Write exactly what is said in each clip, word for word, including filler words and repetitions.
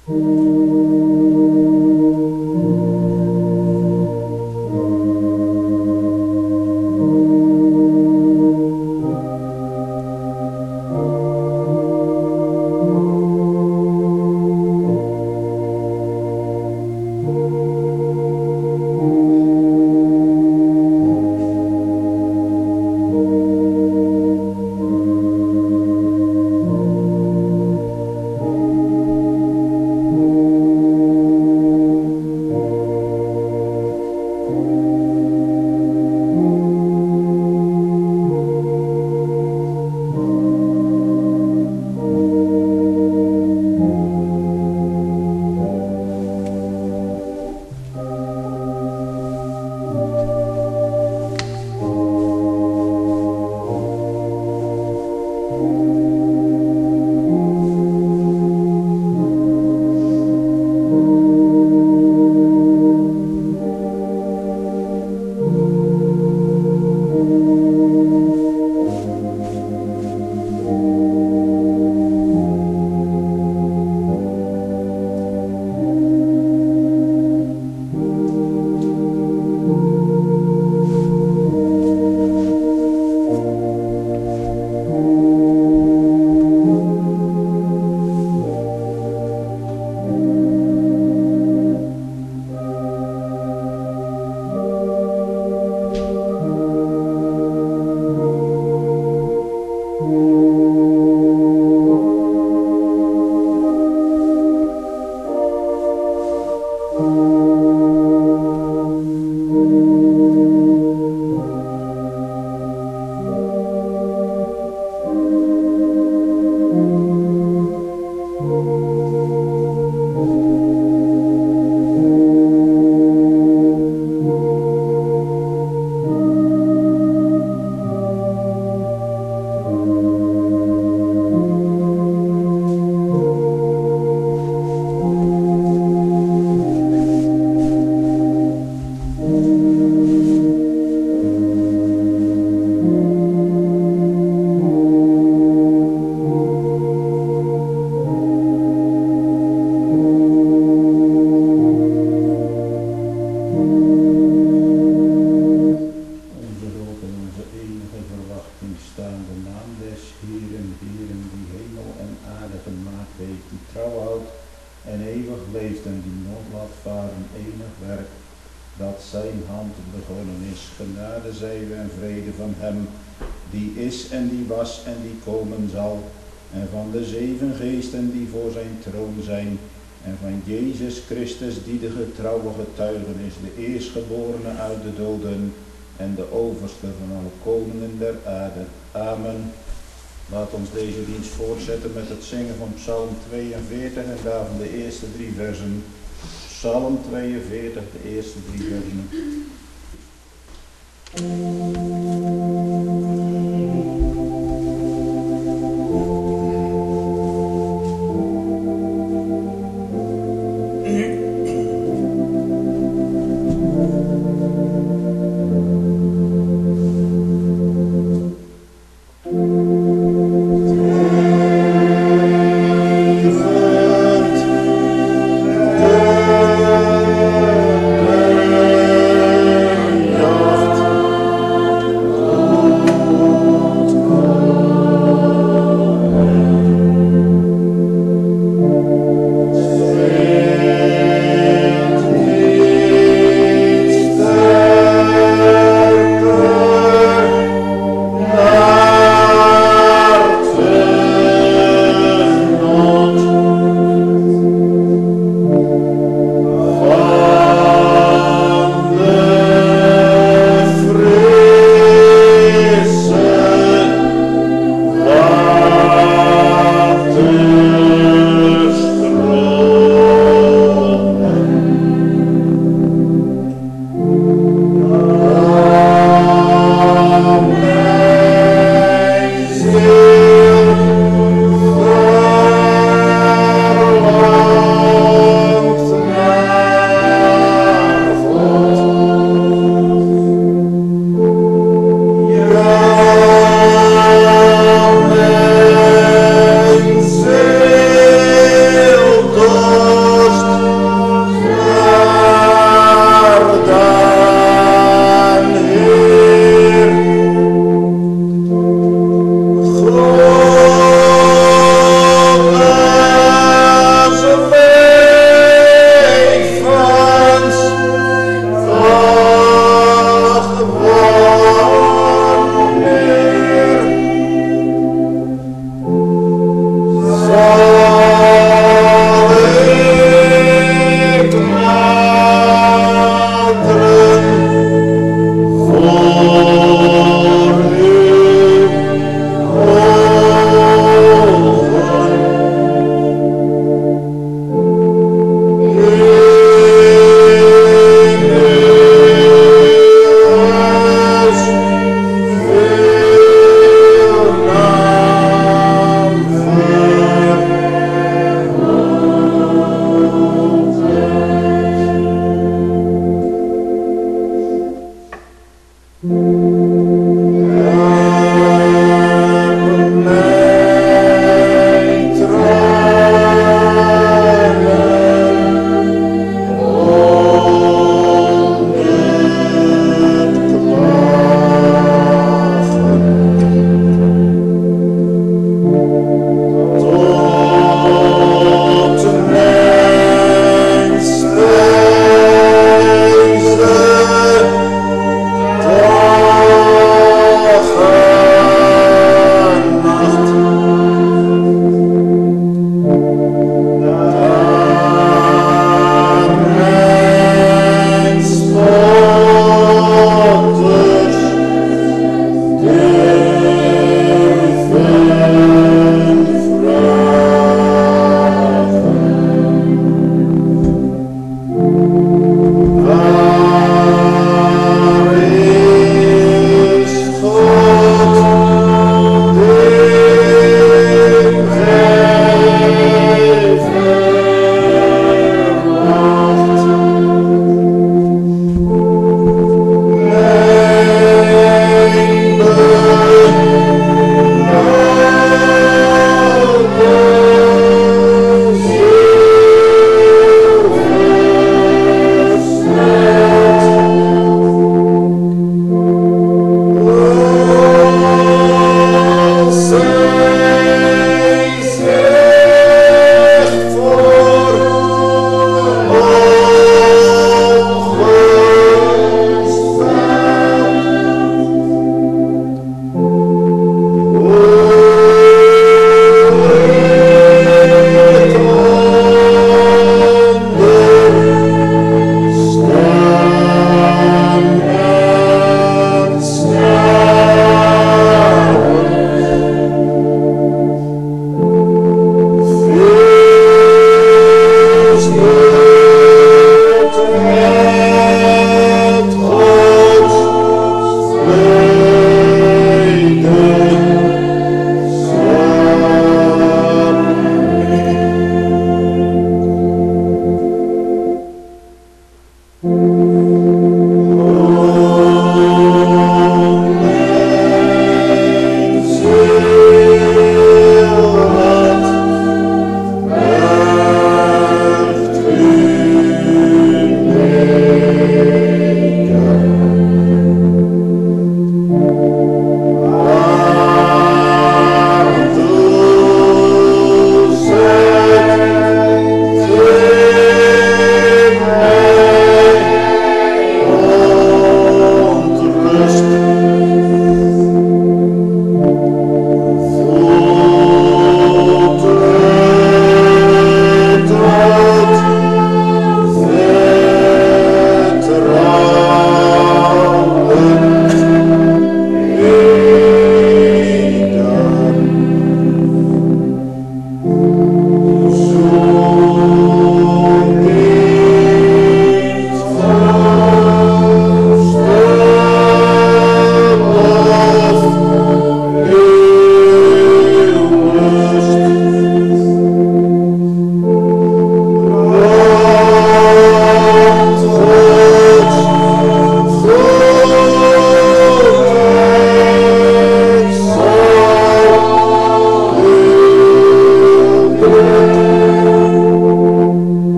Christus, die de getrouwe getuigen is, de eerstgeborene uit de doden en de overste van alle koningen der aarde. Amen. Laat ons deze dienst voortzetten met het zingen van Psalm tweeënveertig en daarvan de eerste drie versen. Psalm tweeënveertig, de eerste drie versen.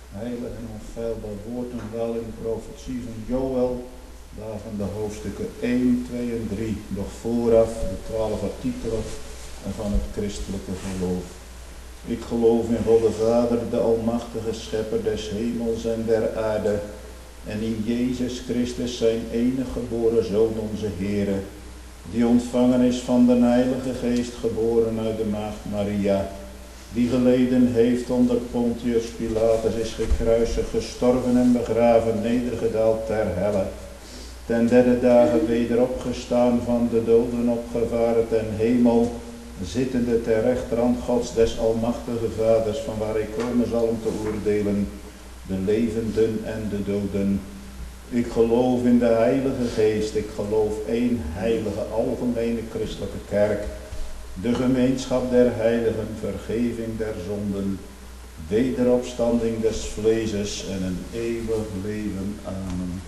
heilig en onfeilbaar woord en wel in de profetie van Joël, daarvan de hoofdstukken één, twee en drie, nog vooraf de twaalf artikelen van het christelijke geloof. Ik geloof in God de Vader, de almachtige schepper des hemels en der aarde, en in Jezus Christus zijn enige geboren Zoon onze Heere, die ontvangen is van de Heilige Geest, geboren uit de maagd Maria, die geleden heeft onder Pontius Pilatus, is gekruisigd, gestorven en begraven, nedergedaald ter helle, ten derde dagen weder opgestaan, van de doden opgevaren ten hemel, zittende ter rechterhand Gods des almachtige Vaders, van waar hij komen zal om te oordelen de levenden en de doden. Ik geloof in de Heilige Geest, ik geloof één heilige algemene christelijke kerk, de gemeenschap der heiligen, vergeving der zonden, wederopstanding des vleeses en een eeuwig leven. Amen.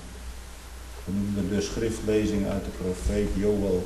We noemen de schriftlezing uit de profeet Joël.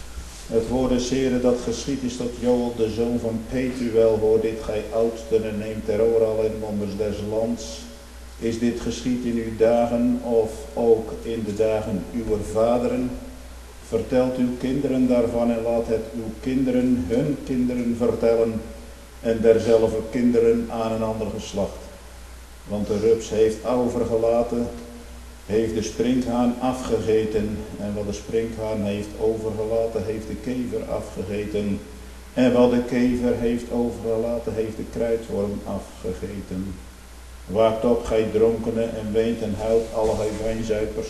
Het woord des Heeren dat geschied is tot Joël, de zoon van Petuel, hoor dit gij oudsten en neemt ter oor alle inwoners des lands. Is dit geschied in uw dagen of ook in de dagen uwer vaderen? Vertelt uw kinderen daarvan en laat het uw kinderen hun kinderen vertellen en derzelfde kinderen aan een ander geslacht. Want de rups heeft overgelaten, heeft de sprinkhaan afgegeten, en wat de sprinkhaan heeft overgelaten, heeft de kever afgegeten, en wat de kever heeft overgelaten, heeft de kruidworm afgegeten. Waakt op, gij dronkenen, en weent en huilt alle gij wijnzuipers,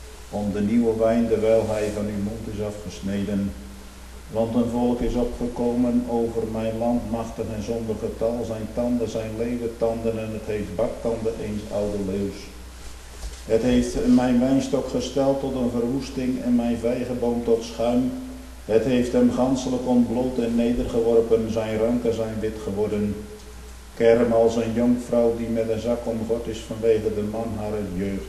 om de nieuwe wijn, terwijl hij van uw mond is afgesneden. Want een volk is opgekomen over mijn land, machtig en zonder getal, zijn tanden zijn leeuwentanden, en het heeft baktanden eens oude leeuws. Het heeft mijn wijnstok gesteld tot een verwoesting en mijn vijgenboom tot schuim. Het heeft hem ganselijk ontbloot en nedergeworpen, zijn ranken zijn wit geworden. Kerm als een jonkvrouw die met een zak omgord is vanwege de man haar jeugd.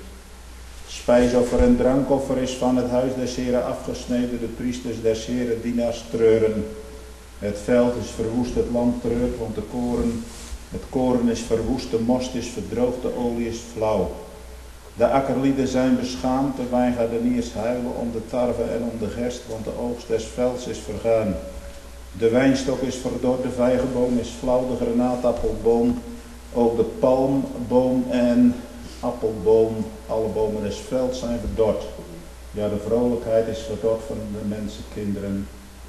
Spijsoffer en drankoffer is van het huis des Heren afgesneden, de priesters des Heren dienaars treuren. Het veld is verwoest, het land treurt, want de koren, het koren is verwoest, de most is verdroogd, de olie is flauw. De akkerlieden zijn beschaamd, de wijngaardeniers huilen om de tarwe en om de gerst, want de oogst des velds is vergaan. De wijnstok is verdord, de vijgenboom is flauw, de granaatappelboom, ook de palmboom en appelboom, alle bomen des velds zijn verdord. Ja, de vrolijkheid is verdord van de mensenkinderen.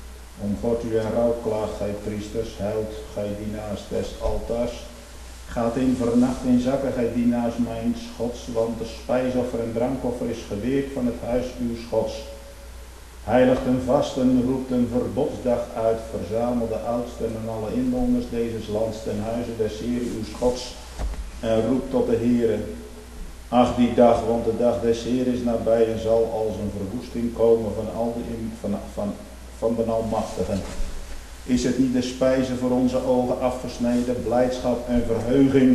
Om God u en rouw klaagt, gij priesters, huilt, gij dienaars des altaars. Gaat in vernacht in zakken, gij dienaars mijn Gods, want de spijsoffer en drankoffer is geweerd van het huis uws Gods. Heiligt een vasten, roept een verbodsdag uit, verzamel de oudsten en alle inwoners deze lands ten huize des Heeren uws Gods, en roept tot de Heere. Ach die dag, want de dag des Heeren is nabij en zal als een verwoesting komen van, al de in, van, van, van de Almachtigen. Is het niet de spijze voor onze ogen afgesneden, blijdschap en verheuging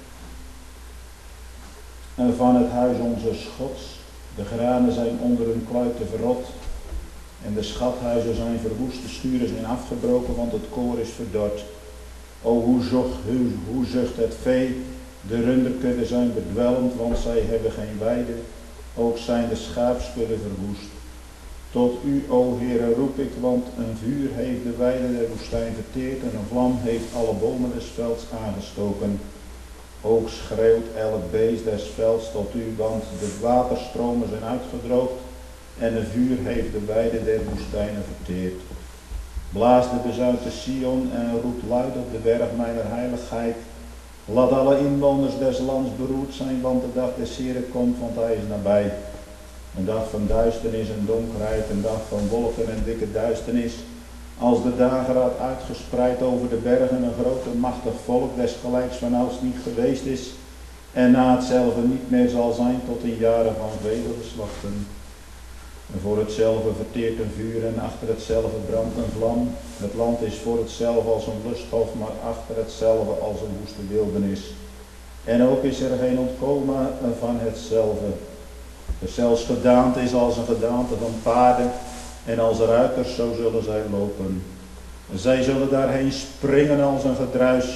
en van het huis onze Gods? De granen zijn onder hun kluiten verrot en de schathuizen zijn verwoest, de schuren zijn afgebroken, want het koor is verdord. O hoe zucht, hoe, hoe zucht het vee, de runderkudden zijn bedwelmd, want zij hebben geen weide, ook zijn de schaapskudden verwoest. Tot u, o Heere, roep ik, want een vuur heeft de weide der woestijn verteerd en een vlam heeft alle bomen des velds aangestoken. Ook schreeuwt elk beest des velds tot u, want de waterstromen zijn uitgedroogd en een vuur heeft de weide der woestijnen verteerd. Blaas de bezuin te Sion en roept luid op de berg mijner heiligheid. Laat alle inwoners des lands beroerd zijn, want de dag des Heren komt, want hij is nabij. Een dag van duisternis en donkerheid, een dag van wolken en dikke duisternis. Als de dageraad uitgespreid over de bergen, een groot en machtig volk, desgelijks vanouds niet geweest is, en na hetzelfde niet meer zal zijn tot in jaren van vele geslachten. En voor hetzelfde verteert een vuur en achter hetzelfde brandt een vlam. Het land is voor hetzelfde als een lusthof, maar achter hetzelfde als een woeste wildernis. En ook is er geen ontkomen van hetzelfde. Zelfs gedaante is als een gedaante van paarden en als ruiters, zo zullen zij lopen. Zij zullen daarheen springen als een gedruis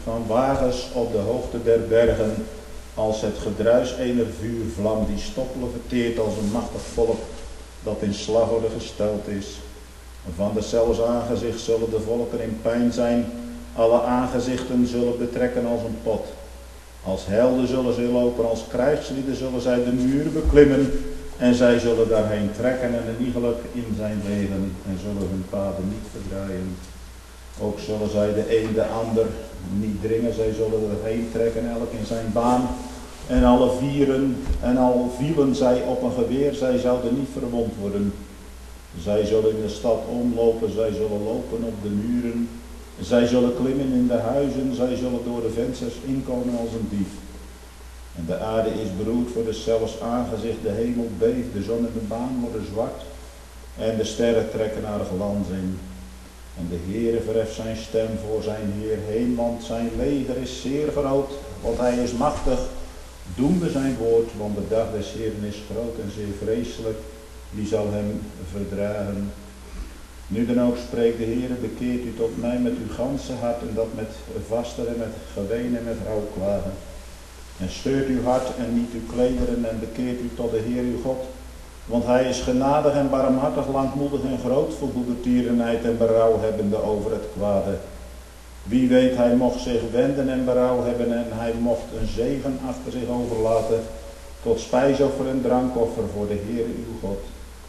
van wagens op de hoogte der bergen, als het gedruis ener vuurvlam die stoppelen verteert als een machtig volk dat in slagorde gesteld is. Van deszelfs aangezicht zullen de volken in pijn zijn, alle aangezichten zullen betrekken als een pot. Als helden zullen zij lopen, als krijgslieden zullen zij de muren beklimmen en zij zullen daarheen trekken en een iegelijk in zijn wegen en zullen hun paden niet verdraaien. Ook zullen zij de een de ander niet dringen, zij zullen erheen trekken, elk in zijn baan. En alle vieren, en al vielen zij op een geweer, zij zouden niet verwond worden. Zij zullen in de stad omlopen, zij zullen lopen op de muren. Zij zullen klimmen in de huizen, zij zullen door de vensters inkomen als een dief. En de aarde is beroerd voor deszelfs aangezicht, de hemel beeft, de zon en de maan worden zwart. En de sterren trekken naar glans in. En de Heere verheft zijn stem voor zijn Heer heen, want zijn leger is zeer groot, want hij is machtig. Doende zijn woord, want de dag des Heeren is groot en zeer vreselijk. Wie zal hem verdragen? Nu dan ook spreekt de Heere, bekeert u tot mij met uw ganse hart en dat met vasten en met geween en met rouwklagen. En steurt uw hart en niet uw klederen en bekeert u tot de Heer uw God. Want hij is genadig en barmhartig, langmoedig en groot voor goedertierenheid en berouw hebbende over het kwade. Wie weet, hij mocht zich wenden en berouw hebben en hij mocht een zegen achter zich overlaten tot spijsoffer en drankoffer voor de Heer uw God.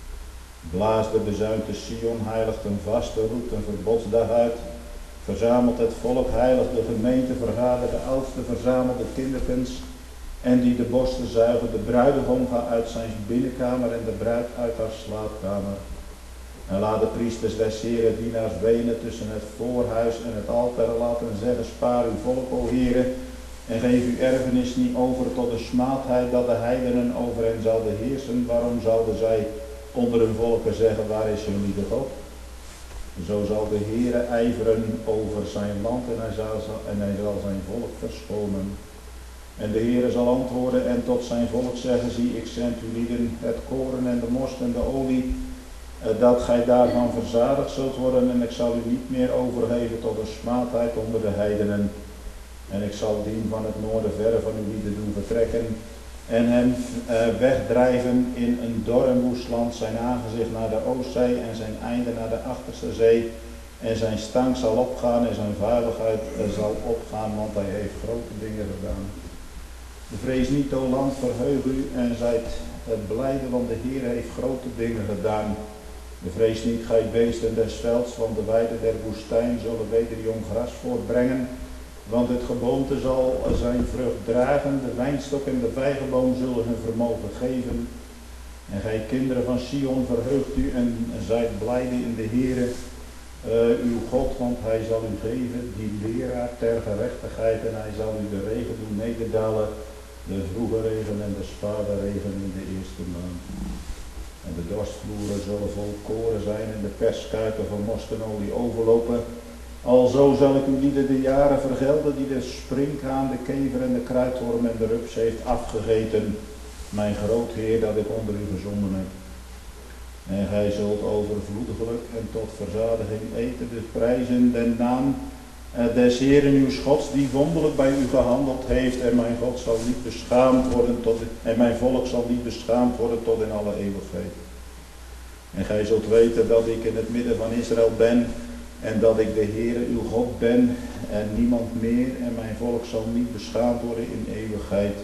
Blaas de bezuinte Sion, heiligt een vaste, roept een verbodsdag uit. Verzamelt het volk, heiligt de gemeente, vergadert de oudste, verzamelt de kinderkens. En die de borsten zuigen, de bruidegom gaat uit zijn binnenkamer en de bruid uit haar slaapkamer. En laat de priesters des Heren dienaars benen tussen het voorhuis en het altaar laten zeggen, spaar uw volk, o Heere, en geef uw erfenis niet over tot de smaadheid dat de heidenen over hen zouden heersen. Waarom zouden zij onder hun volken zeggen, waar is hun lieve God? Zo zal de Heere ijveren over zijn land en hij zal, en hij zal zijn volk verschonen. En de Heere zal antwoorden en tot zijn volk zeggen, zie, ik zend u lieden het koren en de most en de olie, dat gij daarvan verzadigd zult worden en ik zal u niet meer overgeven tot een smaadheid onder de heidenen. En ik zal dien van het noorden verre van uw lieden doen vertrekken en hem uh, wegdrijven in een dor en woest land, zijn aangezicht naar de Oostzee en zijn einde naar de achterste zee. En zijn stank zal opgaan en zijn vuiligheid zal opgaan, want hij heeft grote dingen gedaan. Vrees niet, o land, verheug u en zijt blijde, want de Heer heeft grote dingen gedaan. Vrees niet, gij beesten des velds, want de weiden der woestijn zullen weder jong gras voortbrengen. Want het geboomte zal zijn vrucht dragen, de wijnstok en de vijgenboom zullen hun vermogen geven. En gij kinderen van Sion, verheugt u en zijt blijde in de Heere, uh, uw God, want hij zal u geven die leraar ter gerechtigheid en hij zal u de regen doen nederdalen, de vroege regen en de spade regen in de eerste maand. En de dorstvloeren zullen vol koren zijn en de perskuipen van mostenolie overlopen. Alzo zal ik u lieden de jaren vergelden die de sprinkhaan, de kever en de kruidworm en de rups heeft afgegeten. Mijn groot Heer dat ik onder u gezonden heb. En gij zult overvloediglijk en tot verzadiging eten de prijzen den naam des Heeren uws Gods die wonderlijk bij u gehandeld heeft en mijn God zal niet beschaamd worden tot, en mijn volk zal niet beschaamd worden tot in alle eeuwigheid. En gij zult weten dat ik in het midden van Israël ben en dat ik de Heere uw God ben en niemand meer en mijn volk zal niet beschaamd worden in eeuwigheid.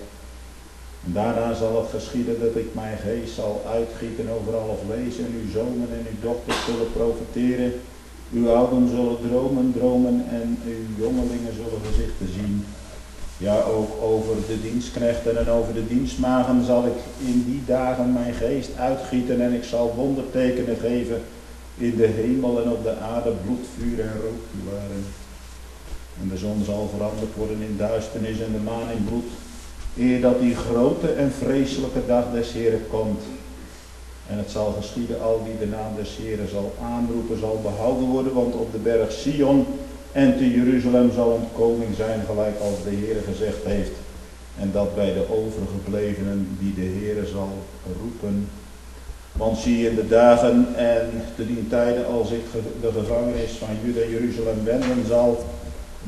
En daarna zal het geschieden dat ik mijn geest zal uitgieten over alle vlees en uw zonen en uw dochters zullen profeteren. Uw ouden zullen dromen, dromen en uw jongelingen zullen gezichten zien. Ja, ook over de dienstknechten en over de dienstmagen zal ik in die dagen mijn geest uitgieten en ik zal wondertekenen geven in de hemel en op de aarde, bloed, vuur en rookpilaren. En de zon zal veranderd worden in duisternis en de maan in bloed, eer dat die grote en vreselijke dag des Heeren komt. En het zal geschieden, al wie de naam des Heeren zal aanroepen, zal behouden worden, want op de berg Sion en te Jeruzalem zal ontkoming zijn, gelijk als de Heere gezegd heeft. En dat bij de overgeblevenen die de Heere zal roepen. Want zie in de dagen en te dien tijden, als ik de gevangenis van Juda en Jeruzalem wenden zal,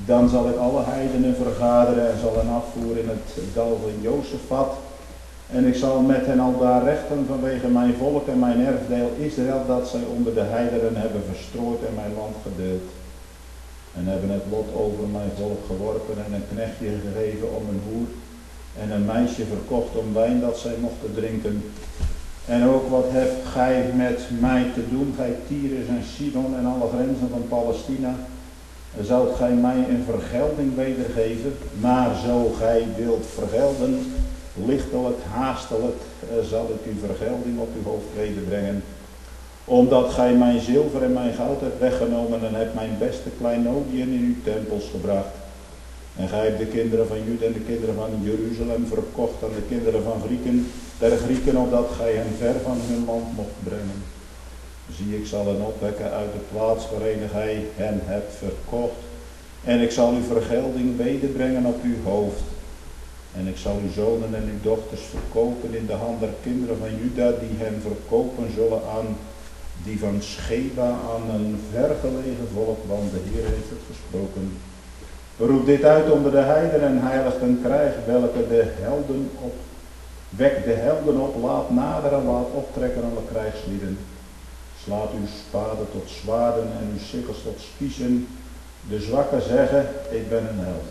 Dan zal ik alle heidenen vergaderen en zal hen afvoeren in het dal van Jozefat. En ik zal met hen al daar rechten vanwege mijn volk en mijn erfdeel Israël, dat zij onder de heidenen hebben verstrooid en mijn land gedeeld. En hebben het lot over mijn volk geworpen en een knechtje gegeven om een hoer en een meisje verkocht om wijn dat zij mochten drinken. En ook wat hebt gij met mij te doen, gij Tyrus en Sidon en alle grenzen van Palestina? Zoudt gij mij een vergelding wedergeven? Maar zo gij wilt vergelden, lichtelijk, haastelijk, zal ik uw vergelding op uw hoofd wederbrengen. Omdat gij mijn zilver en mijn goud hebt weggenomen en hebt mijn beste kleinodiën in uw tempels gebracht. En gij hebt de kinderen van Juda en de kinderen van Jeruzalem verkocht aan de kinderen van Grieken, der Grieken, opdat gij hen ver van hun land mocht brengen. Zie, ik zal hen opwekken uit de plaats waarin gij hen hebt verkocht. En ik zal uw vergelding wederbrengen op uw hoofd. En ik zal uw zonen en uw dochters verkopen in de hand der kinderen van Juda, die hen verkopen zullen aan die van Sheba, aan een vergelegen volk, want de Heer heeft het gesproken. Roep dit uit onder de heidenen en heiligt een krijg, welke de helden op, wek de helden op, laat naderen, laat optrekken alle krijgslieden. Slaat uw spaden tot zwaarden en uw sikkels tot spiezen. De zwakken zeggen, ik ben een held.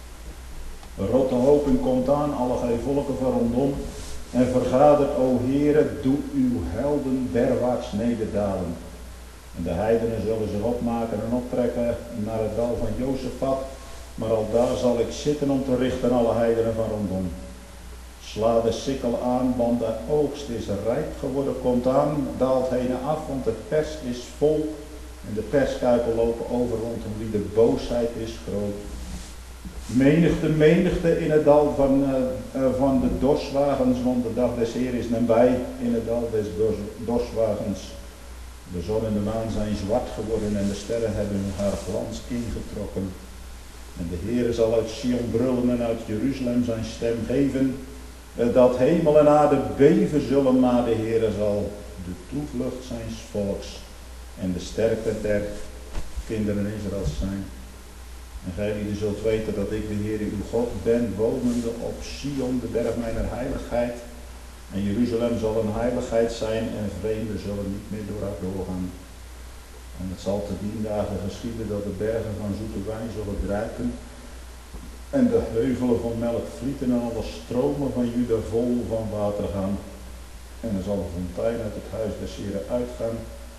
De rotte hoping komt aan, alle gij volken van rondom. En vergadert, o Heere, doe uw helden derwaarts nederdalen. En de heidenen zullen zich opmaken en optrekken naar het dal van Jozefat. Maar al daar zal ik zitten om te richten alle heidenen van rondom. Sla de sikkel aan, want de oogst is rijp geworden, komt aan, daalt heen af, want de pers is vol. En de perskuipen lopen over rondom wie de boosheid is groot. Menigte, menigte in het dal van, uh, uh, van de dorswagens, want de dag des Heer is nabij in het dal des dos, dorswagens. De zon en de maan zijn zwart geworden en de sterren hebben haar glans ingetrokken. En de Heer zal uit Sion brullen en uit Jeruzalem zijn stem geven, uh, dat hemel en aarde beven zullen, maar de Heer zal de toevlucht zijn volks en de sterkte der kinderen Israëls zijn. En gij die zult weten dat ik de Heer uw God ben, wonende op Sion, de berg mijner heiligheid. En Jeruzalem zal een heiligheid zijn en vreemden zullen niet meer door haar doorgaan. En het zal te dien dagen geschieden dat de bergen van zoete wijn zullen druipen en de heuvelen van melk vlieten en alle stromen van Juda vol van water gaan. En er zal een fontein uit het huis des Heren uitgaan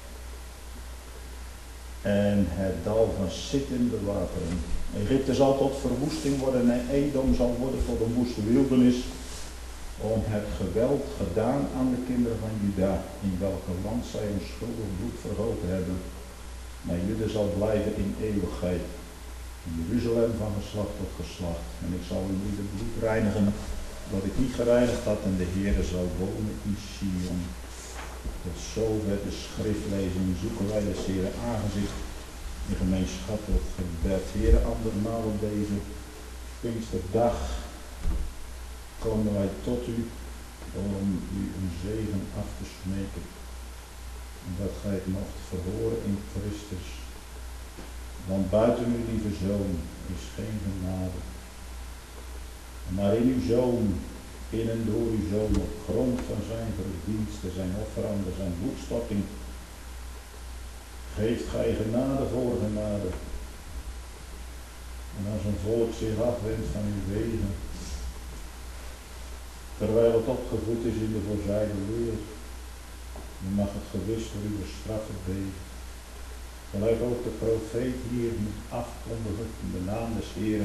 en het dal van Sittim bewateren. Egypte zal tot verwoesting worden en Edom zal worden voor een woeste wildernis, om het geweld gedaan aan de kinderen van Juda, in welke land zij hun schuldig bloed vergoten hebben. Maar Juda zal blijven in eeuwigheid, in Jeruzalem van geslacht tot geslacht. En ik zal uw ieder bloed reinigen, wat ik niet gereinigd had, en de Heere zal wonen in Sion. Tot zover de schriftlezing, zoeken wij des Heeren aangezicht in gemeenschappelijk gebed. Heere, andermaal op deze Pinksterdag komen wij tot u om u een zegen af te smeken. En dat gij het mocht verhoren in Christus. Want buiten uw lieve Zoon is geen genade. Maar in uw Zoon, in en door uw Zoon, op grond van zijn verdiensten, zijn offerande, zijn bloedstorting, geeft gij genade voor genade. En als een volk zich afwendt van uw wegen, terwijl het opgevoed is in de voorzijde wereld, dan mag het gewis voor uw straffen beven. Gelijk ook de profeet hier moet afkondigen in de naam des Heeren.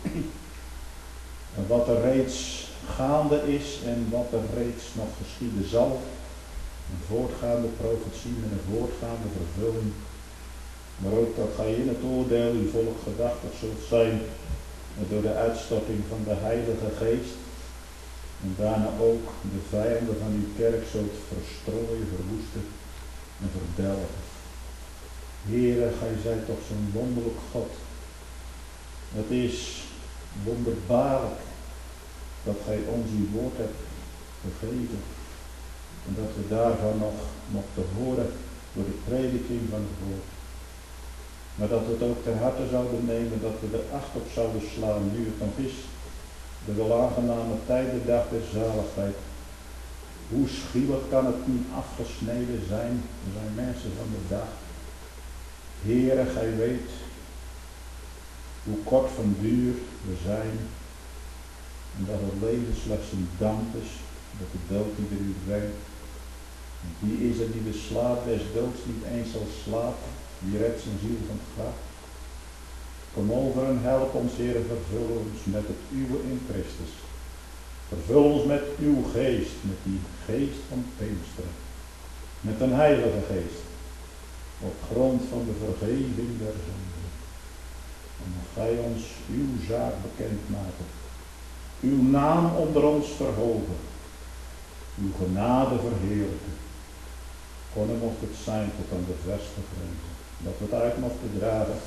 En wat er reeds gaande is en wat er reeds nog geschieden zal. Een voortgaande profetie met een voortgaande vervulling. Maar ook dat gij in het oordeel uw volk gedachtig zult zijn door de uitstorting van de Heilige Geest. En daarna ook de vijanden van uw kerk zult verstrooien, verwoesten en verdelgen. Heere, gij zijt toch zo'n wonderlijk God. Het is wonderbaarlijk dat gij ons uw woord hebt gegeven. En dat we daarvan nog mochten horen door de prediking van het woord. Maar dat we het ook ter harte zouden nemen, dat we er acht op zouden slaan, nu het nog is. De wel aangename tijd, de dag der zaligheid. Hoe schielijk kan het niet afgesneden zijn? Er zijn mensen van de dag. Heere, gij weet hoe kort van duur we zijn. En dat het leven slechts een damp is, dat de dood ieder uur brengt. Wie is er die de slaap des doods niet eens zal slapen? Wie redt zijn ziel van het graf? Kom over en help ons, Heere, vervul ons met het uwe in Christus. Vervul ons met uw geest, met die geest van Pinksteren. Met een heilige geest. Op grond van de vergeving der zonden. En dan gij ons uw zaak bekend maken. Uw naam onder ons verhogen. Uw genade verheerlijken. Kon er mocht het zijn tot aan de verste grenzen. Dat we het uit mochten dragen.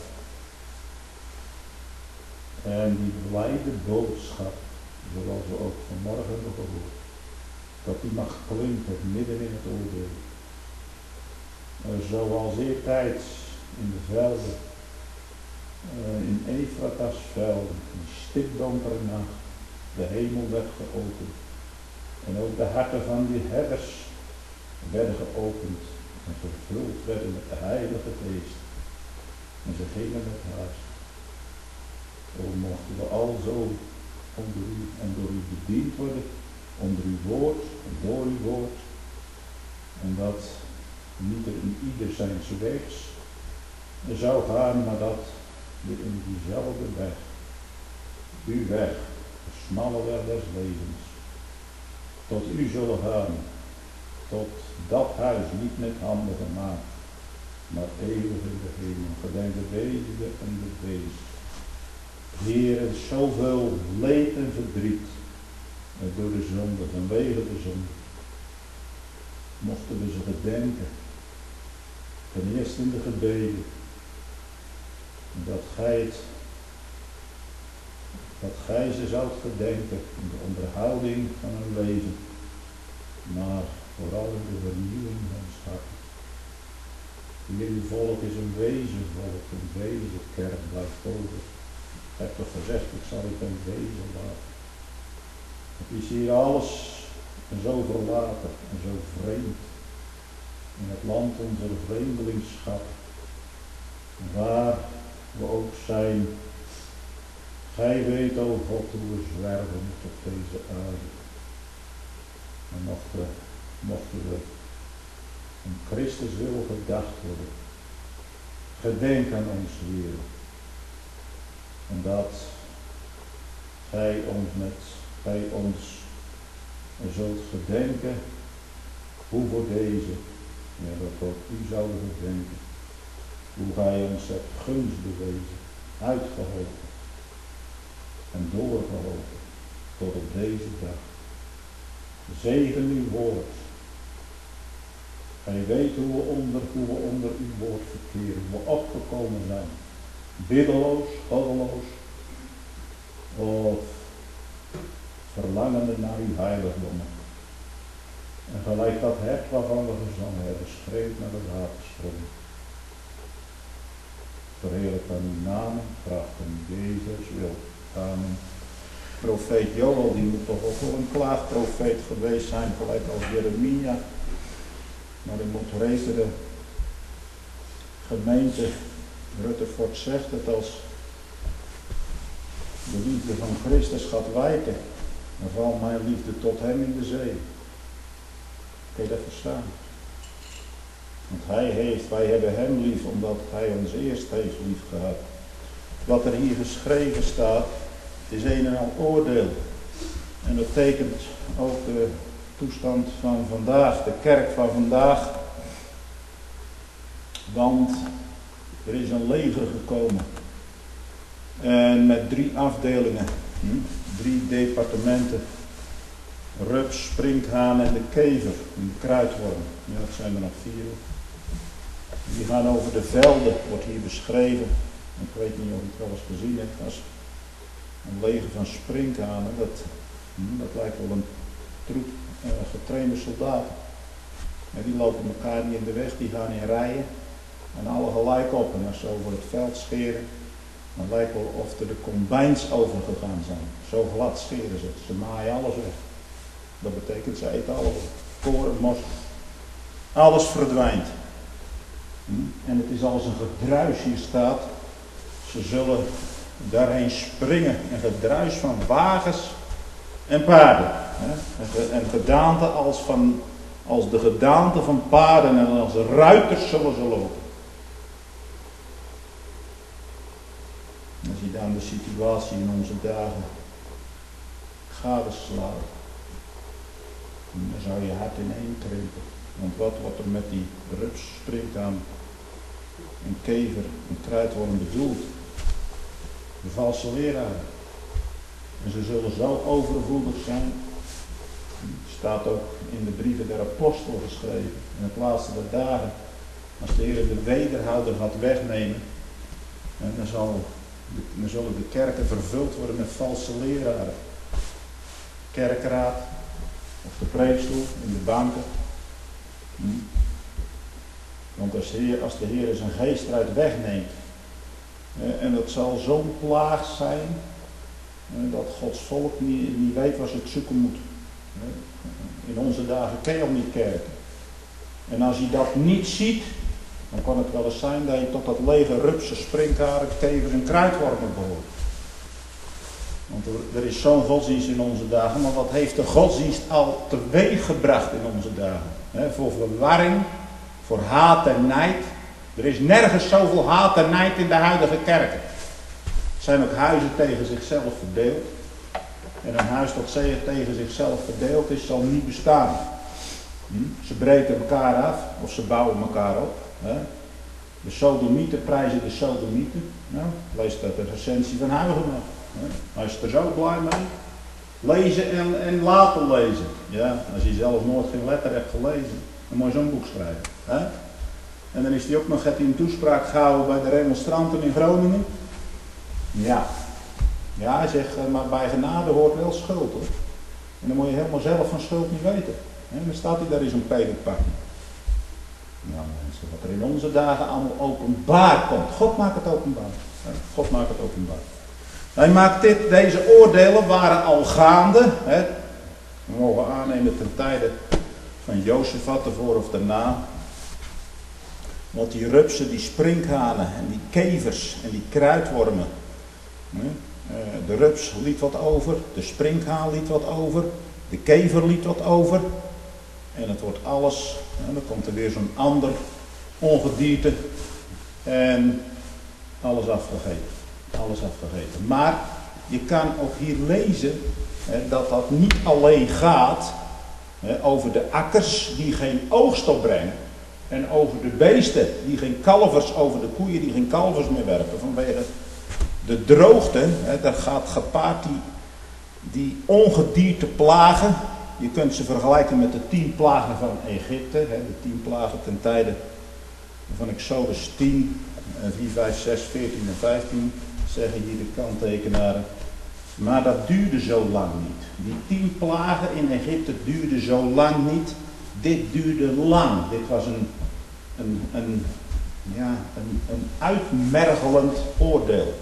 En die blijde boodschap, zoals we ook vanmorgen hebben gehoord, dat die mag klinken midden in het oordeel. Uh, zoals eertijds in de velden, uh, in Efrata's velden, een stipdonkere nacht, de hemel werd geopend. En ook de harten van die herders werden geopend en vervuld werden met de Heilige Geest. En ze gingen met haar. O, mochten we alzo onder u en door u bediend worden, onder uw woord en door uw woord. En dat niet er in ieder zijn wegs zou gaan, maar dat we in diezelfde weg, uw weg, de smalle weg des levens, tot u zullen gaan, tot dat huis niet met handen gemaakt, maar eeuwig in de hemel, gedenk de wezen en de beest. Heer, zoveel leed en verdriet door de zonde, vanwege de zonde, mochten we ze gedenken, ten eerste in de gebeden, dat gij het, dat gij ze zoudt gedenken in de onderhouding van hun leven, maar vooral in de vernieuwing van het hart. Heer, uw volk is een wezen volk, een wezen kerk blijft over. Ik heb toch gezegd, ik zal het een wezen laten. Het is hier alles zo verlaten en zo vreemd. In het land onze vreemdelingschap, waar we ook zijn. Gij weet, o God, hoe we zwerven op deze aarde. En mochten, mochten we om Christus wil gedacht worden. Gedenk aan ons, Heer. En dat gij ons met, gij ons zult gedenken, hoe voor deze, ja, dat ook u zouden gedenken, hoe gij ons hebt gunst bewezen, uitgeholpen en doorgeholpen tot op deze dag. Zegen uw woord. Gij weet hoe we onder, hoe we onder uw woord verkeren, hoe we opgekomen zijn. Biddeloos, goddeloos, of verlangende naar uw heiligdommen. En gelijk dat hert waarvan we gezongen hebben, schreeuwt naar de waterstroom. Verheerlijk aan uw naam, kracht in Jezus wil. Amen. Profeet Joel, die moet toch ook wel een klaagprofeet geweest zijn, gelijk als Jeremia. Maar in Montrese, de gemeente Rutherford zegt het, als de liefde van Christus gaat wijken, dan valt mijn liefde tot hem in de zee. Kun je dat verstaan? Want hij heeft, wij hebben hem lief, omdat hij ons eerst heeft lief gehad. Wat er hier geschreven staat, is een en al oordeel. En dat tekent ook de toestand van vandaag, de kerk van vandaag. Want er is een leger gekomen. En met drie afdelingen, hm? drie departementen. Rups, sprinkhaan en de kever, de kruidworm. Ja, dat zijn er nog vier. Die gaan over de velden, wordt hier beschreven. Ik weet niet of je het wel eens gezien hebt, als een leger van sprinkhanen. Dat, hm, dat lijkt wel een troep uh, getrainde soldaten. En die lopen elkaar niet in de weg, die gaan in rijen. en alle gelijk op. En als ze over het veld scheren, dan lijkt wel of er de combijns overgegaan zijn. Zo glad scheren ze. Ze maaien alles weg. Dat betekent ze eten alles op. Koren, mos. Alles verdwijnt. En het is als een gedruis hier staat. Ze zullen daarheen springen. Een gedruis van wagens en paarden. Een gedaante als, van, als de gedaante van paarden en als ruiters zullen ze lopen. Als je dan de situatie in onze dagen gadeslaat, dan zou je hart ineen krimpen. Want wat wordt er met die rups, sprinkhaan, een kever, een kruidworm bedoeld? De valse leraren. En ze zullen zo overvloedig zijn. Het staat ook in de brieven der apostel geschreven. In het laatste der dagen. Als de Heer de wederhouder gaat wegnemen. Dan, zal de, dan zullen de kerken vervuld worden met valse leraren. Kerkraad. Of de preekstoel. In de banken. Hm. Want als de, Heer, als de Heer zijn geest eruit wegneemt. En dat zal zo'n plaag zijn. Dat Gods volk niet, niet weet waar ze het zoeken moet. In onze dagen ken je al niet kerken. En als je dat niet ziet, dan kan het wel eens zijn dat je tot dat lege rupsen, sprinkhanen, kevers en kruidwormen behoort. Want er, er is zo'n godsdienst in onze dagen, maar wat heeft de godsdienst al teweeg gebracht in onze dagen? He, voor verwarring, voor haat en nijd. Er is nergens zoveel haat en nijd in de huidige kerken. Er zijn ook huizen tegen zichzelf verdeeld. En een huis dat tegen zichzelf verdeeld is, zal niet bestaan. Hm? Ze breken elkaar af, of ze bouwen elkaar op. Hè? De sodomieten prijzen de sodomieten. Nou, lees dat de recensie van Huygens. Hij is er zo blij mee. Lezen en, en laten lezen. Ja, als je zelf nooit geen letter hebt gelezen, dan moet je zo'n boek schrijven. Hè? En dan is hij ook nog, heeft hij een toespraak gehouden bij de remonstranten in Groningen. Ja. Ja, hij zegt, maar bij genade hoort wel schuld, hoor. En dan moet je helemaal zelf van schuld niet weten. En dan staat hij daar in zo'n peperpakje. Nou mensen, wat er in onze dagen allemaal openbaar komt. God maakt het openbaar. God maakt het openbaar. Hij maakt dit, deze oordelen waren al gaande. Hè. We mogen aannemen ten tijde van Jozefat ervoor of daarna. Want die rupsen, die sprinkhanen en die kevers en die kruidwormen. Hè. De rups liet wat over, de sprinkhaan liet wat over, de kever liet wat over. En het wordt alles, en dan komt er weer zo'n ander ongedierte en alles afgegeten. Alles afgegeten. Maar je kan ook hier lezen hè, dat dat niet alleen gaat hè, over de akkers die geen oogst opbrengen. En over de beesten die geen kalvers, over de koeien die geen kalvers meer werpen vanwege de droogte. Hè, daar gaat gepaard die, die ongedierte plagen. Je kunt ze vergelijken met de tien plagen van Egypte. Hè, de tien plagen ten tijde van Exodus tien, vier, vijf, zes, veertien en vijftien. Zeggen hier de kanttekenaren. Maar dat duurde zo lang niet. Die tien plagen in Egypte duurden zo lang niet. Dit duurde lang. Dit was een, een, een, ja, een, een uitmergelend oordeel.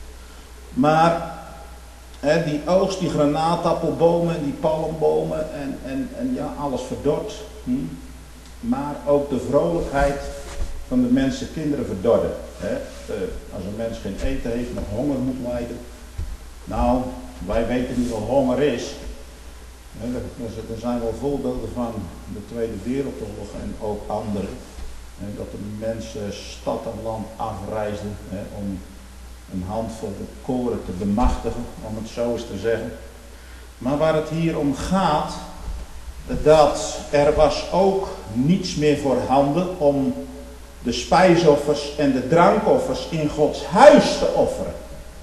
Maar hè, die oogst, die granaatappelbomen, die palmbomen en, en, en ja, alles verdord. Hm? Maar ook de vrolijkheid van de mensen, kinderen verdorden. Hè? Uh, als een mens geen eten heeft, nog honger moet lijden. Nou, wij weten niet wat honger is. Hè, er, er zijn wel voorbeelden van de Tweede Wereldoorlog en ook andere. Hè, dat de mensen stad en land afreisden hè, om een handvol koren te bemachtigen, om het zo eens te zeggen. Maar waar het hier om gaat, dat er was ook niets meer voorhanden om de spijsoffers en de drankoffers in Gods huis te offeren.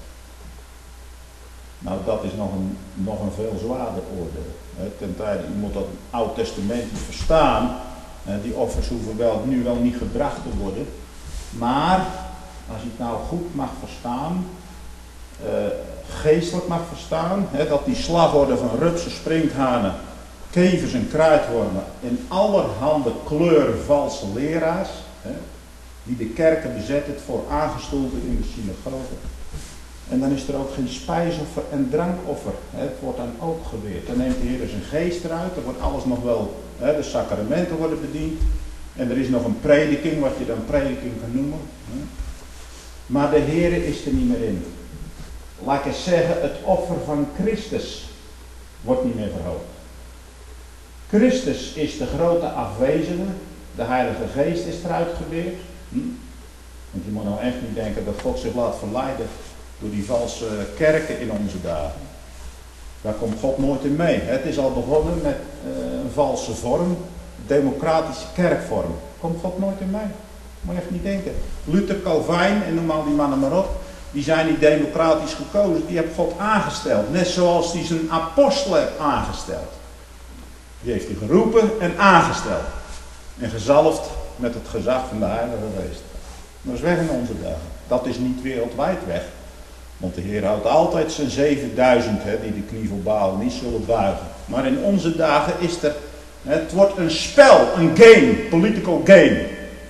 Nou, dat is nog een, nog een veel zwaarder oordeel. Ten tijde, je moet dat Oud Testament verstaan. Die offers hoeven wel, nu wel niet gebracht te worden. Maar, als je het nou goed mag verstaan, uh, geestelijk mag verstaan, hè, dat die slagorde van rupsen, sprinkhanen, kevers en kruidwormen in allerhande kleur valse leraars, hè, die de kerken bezet het voor aangestoelden in de synagoge. En dan is er ook geen spijsoffer en drankoffer. Het wordt dan ook geweerd. Dan neemt de Heer zijn geest eruit. Dan wordt alles nog wel, de sacramenten worden bediend. En er is nog een prediking, wat je dan prediking kan noemen. Maar de Heer is er niet meer in. Laat ik eens zeggen, het offer van Christus wordt niet meer verhoogd. Christus is de grote afwezige. De Heilige Geest is eruit geweerd. Hm? Want je moet nou echt niet denken dat God zich laat verleiden door die valse kerken in onze dagen. Daar komt God nooit in mee. Het is al begonnen met uh, een valse vorm, democratische kerkvorm. Daar komt God nooit in mee. Moet je echt niet denken. Luther, Calvijn en noem al die mannen maar op. Die zijn niet democratisch gekozen. Die heeft God aangesteld. Net zoals hij zijn apostelen heeft aangesteld. Die heeft hij geroepen en aangesteld. En gezalfd met het gezag van de Heilige Geest. Dat is weg in onze dagen. Dat is niet wereldwijd weg. Want de Heer houdt altijd zijn zevenduizend hè, die de knie voor Baal niet zullen buigen. Maar in onze dagen is er, het wordt een spel, een game, political game.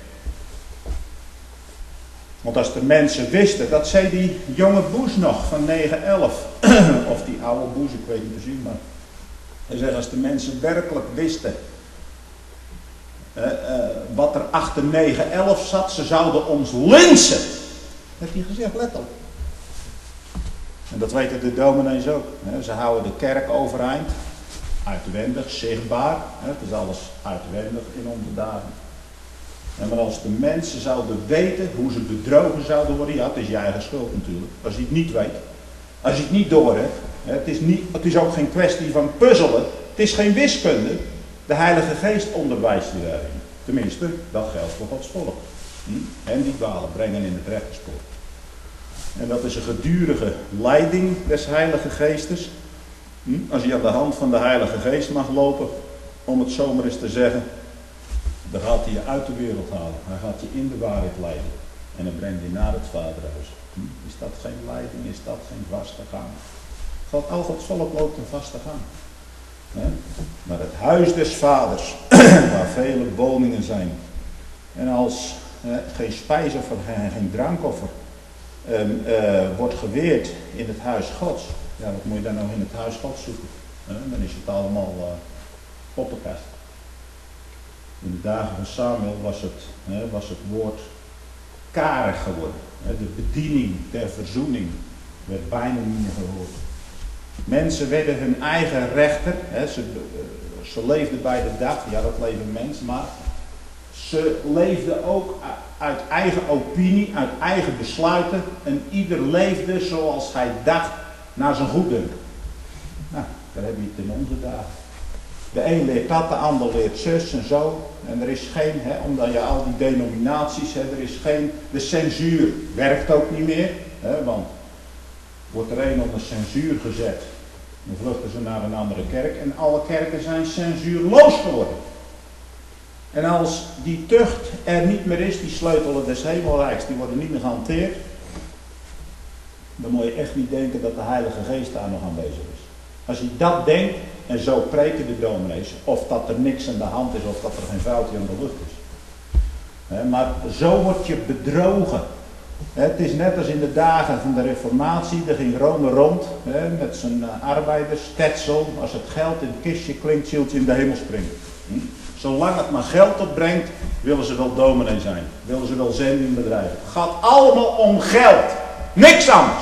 Want als de mensen wisten, dat zei die jonge Bush nog van negen elf, of die oude Bush, ik weet niet precies, maar hij zegt als de mensen werkelijk wisten uh, uh, wat er achter negen elf zat, ze zouden ons lynchen. Dat heeft hij gezegd, letterlijk. En dat weten de dominees ook. Hè. Ze houden de kerk overeind, uitwendig, zichtbaar. Hè. Het is alles uitwendig in onze dagen. En maar als de mensen zouden weten hoe ze bedrogen zouden worden, ja, het is je eigen schuld natuurlijk. Als je het niet weet, als je het niet doorhebt, het is, niet, het is ook geen kwestie van puzzelen, het is geen wiskunde. De Heilige Geest onderwijst je daarin. Tenminste, dat geldt voor Gods volk. Hm? En die dwalen brengen in het rechte spoor. En dat is een gedurige leiding des Heilige Geestes. Hm? Als je aan de hand van de Heilige Geest mag lopen, om het zomaar eens te zeggen, dan gaat hij je uit de wereld halen. Hij gaat je in de waarheid leiden. En dan brengt je naar het Vaderhuis. Hm? Is dat geen leiding? Is dat geen vaste gang? God, al Gods volk loopt een vaste gang. He? Maar het huis des Vaders, waar vele woningen zijn. En als eh, geen spijsoffer en geen drankoffer um, uh, wordt geweerd in het huis Gods. Ja, wat moet je dan nou in het huis Gods zoeken? He? Dan is het allemaal uh, poppenkast. In de dagen van Samuel was het, hè, was het woord karig geworden. Hè, de bediening ter verzoening werd bijna niet meer gehoord. Mensen werden hun eigen rechter. Hè, ze, ze leefden bij de dag, ja dat leven mensen, maar ze leefden ook uit eigen opinie, uit eigen besluiten. En ieder leefde zoals hij dacht naar zijn goeddunken. Nou, daar heb je het in onze dagen. De een leert dat, de ander leert zus en zo. En er is geen, hè, omdat je al die denominaties hebt, er is geen, de censuur werkt ook niet meer. Hè, want wordt er een onder censuur gezet, dan vluchten ze naar een andere kerk. En alle kerken zijn censuurloos geworden. En als die tucht er niet meer is, die sleutelen des hemelrijks, die worden niet meer gehanteerd. Dan moet je echt niet denken dat de Heilige Geest daar nog aanwezig is. Als je dat denkt, en zo preken de dominees, of dat er niks aan de hand is, of dat er geen foutje aan de lucht is. He, maar zo word je bedrogen. He, het is net als in de dagen van de Reformatie, er ging Rome rond, he, met zijn uh, arbeiders, Tetzel, als het geld in het kistje klinkt, zult je in de hemel springen. Hm? Zolang het maar geld opbrengt, willen ze wel dominee zijn, willen ze wel zending bedrijven. Het gaat allemaal om geld, niks anders.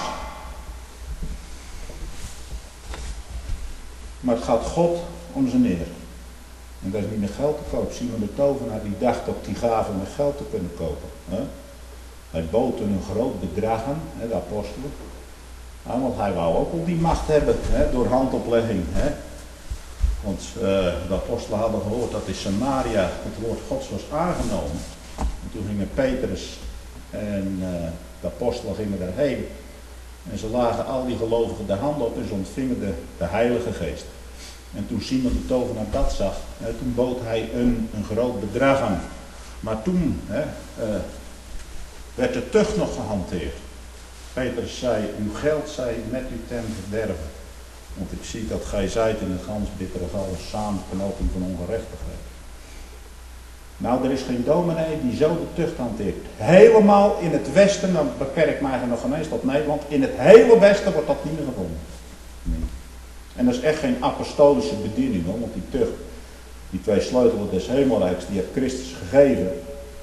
Maar het gaat God om zijn eer. En dat is niet met geld te koop. Simon de tovenaar die dacht op die gaven met geld te kunnen kopen. Hè? Hij bood een groot bedrag aan, hè, de apostelen. Ja, want hij wou ook al die macht hebben, hè, door handoplegging. Hè? Want uh, de apostelen hadden gehoord dat in Samaria het woord Gods was aangenomen. En toen gingen Petrus en uh, de apostelen gingen daarheen. En ze lagen al die gelovigen de hand op en ze ontvingen de, de Heilige Geest. En toen Simon de tovenaar dat zag, hè, toen bood hij een, een groot bedrag aan. Maar toen hè, uh, werd de tucht nog gehanteerd. Petrus zei, uw geld zij met u ten verderven. Want ik zie dat gij zijt in het gans bittere gal een samenknoping van ongerechtigheid. Nou, er is geen dominee die zo de tucht hanteert. Helemaal in het westen, dan beperk ik mij nog ineens tot Nederland, in het hele westen wordt dat niet meer gevonden. Nee. En dat is echt geen apostolische bediening, hoor, want die tucht, die twee sleutels des hemelrijks, die heeft Christus gegeven,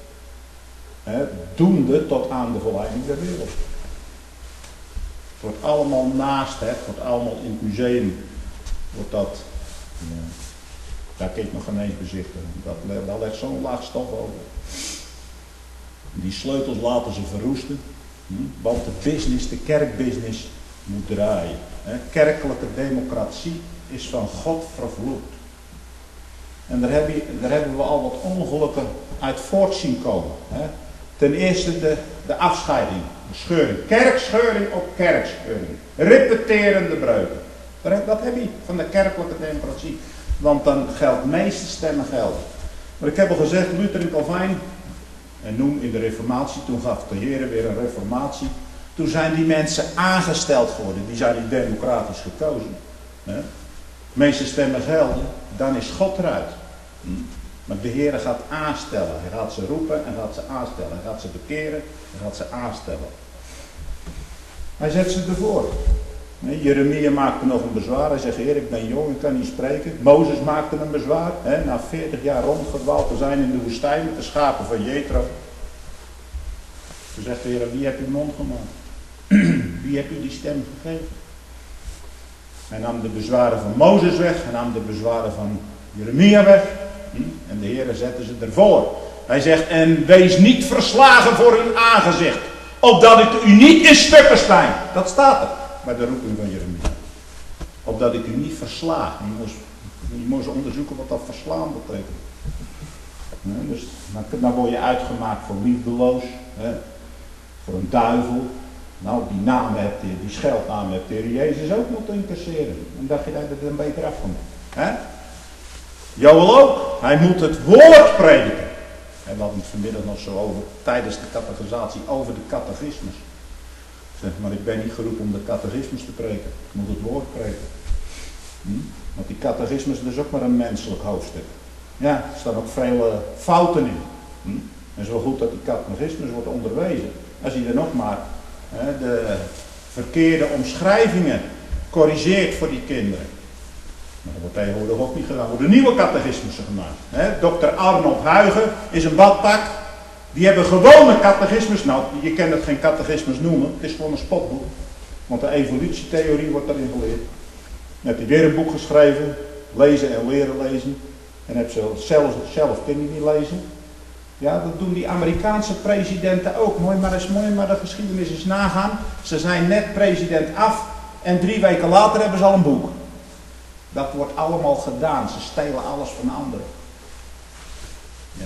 hè, doende tot aan de volleiding der wereld. Het wordt allemaal naast, hè, het wordt allemaal in het museum, wordt dat, ja, daar kun je het nog geen eens bezichtigen. Dat, daar ligt zo'n laag stof over. Die sleutels laten ze verroesten, hm, want de business, de kerkbusiness, moet draaien. Hè. Kerkelijke democratie is van God vervloekt. En daar, heb je, daar hebben we al wat ongelukken uit voort zien komen. Hè. Ten eerste de, de afscheiding, de scheuring. Kerkscheuring op kerkscheuring. Repeterende breuken. Dat heb je van de kerkelijke democratie. Want dan geldt meeste stemmen gelden. Maar ik heb al gezegd, Luther en Calvijn, en noem in de reformatie, toen gaf de Heer weer een reformatie. Toen zijn die mensen aangesteld geworden, die zijn niet democratisch gekozen. Hè? Meeste stemmen gelden, dan is God eruit. Hm? Maar de Heer gaat aanstellen, hij gaat ze roepen en gaat ze aanstellen. Hij gaat ze bekeren en gaat ze aanstellen. Hij zet ze ervoor. Jeremia maakte nog een bezwaar. Hij zegt, Heer, ik ben jong, ik kan niet spreken. Mozes maakte een bezwaar. Hè, na veertig jaar rondgedwaald te zijn in de woestijn met de schapen van Jethro. Toen zegt de Heer, wie heeft uw mond gemaakt? Wie heeft u die stem gegeven? Hij nam de bezwaren van Mozes weg. Hij nam de bezwaren van Jeremia weg. En de Heer zette ze ervoor. Hij zegt, en wees niet verslagen voor hun aangezicht. Opdat ik u niet in stukken snijd. Dat staat er. Bij de roeping van Jeremia. Opdat ik u niet versla. Je moest, je moest onderzoeken wat dat verslaan betekent. Ja, dus dan, dan word je uitgemaakt voor liefdeloos. Hè, voor een duivel. Nou, die naam hebt, die scheldnaam hebt de Heer Jezus ook moeten incasseren. Dan dacht je dat het een beter afkomt. Hè? Joel ook. Hij moet het woord prediken. En we hadden het vanmiddag nog zo over, tijdens de catechisatie, over de catechismus. Zeg, maar ik ben niet geroepen om de catechismus te preken. Ik moet het woord preken. Hm? Want die catechismus is ook maar een menselijk hoofdstuk. Ja, er staan ook veel fouten in. Hm? En het is wel goed dat die catechismus wordt onderwezen. Als hij er nog maar hè, de verkeerde omschrijvingen corrigeert voor die kinderen. Maar dat wordt tegenwoordig ook niet gedaan. Er worden nieuwe catechismussen gemaakt. Hè? dokter Arnold Huygen is een badpak. Die hebben gewone catechismus. Nou, je kan het geen catechismus noemen. Het is gewoon een spotboek. Want de evolutietheorie wordt daarin geleerd. Dan heb hij weer een boek geschreven. Lezen en leren lezen. En heb ze zelf, zelf kan hij niet lezen. Ja, dat doen die Amerikaanse presidenten ook. Mooi maar eens mooi, maar de geschiedenis is nagaan. Ze zijn net president af. En drie weken later hebben ze al een boek. Dat wordt allemaal gedaan. Ze stelen alles van anderen. Ja.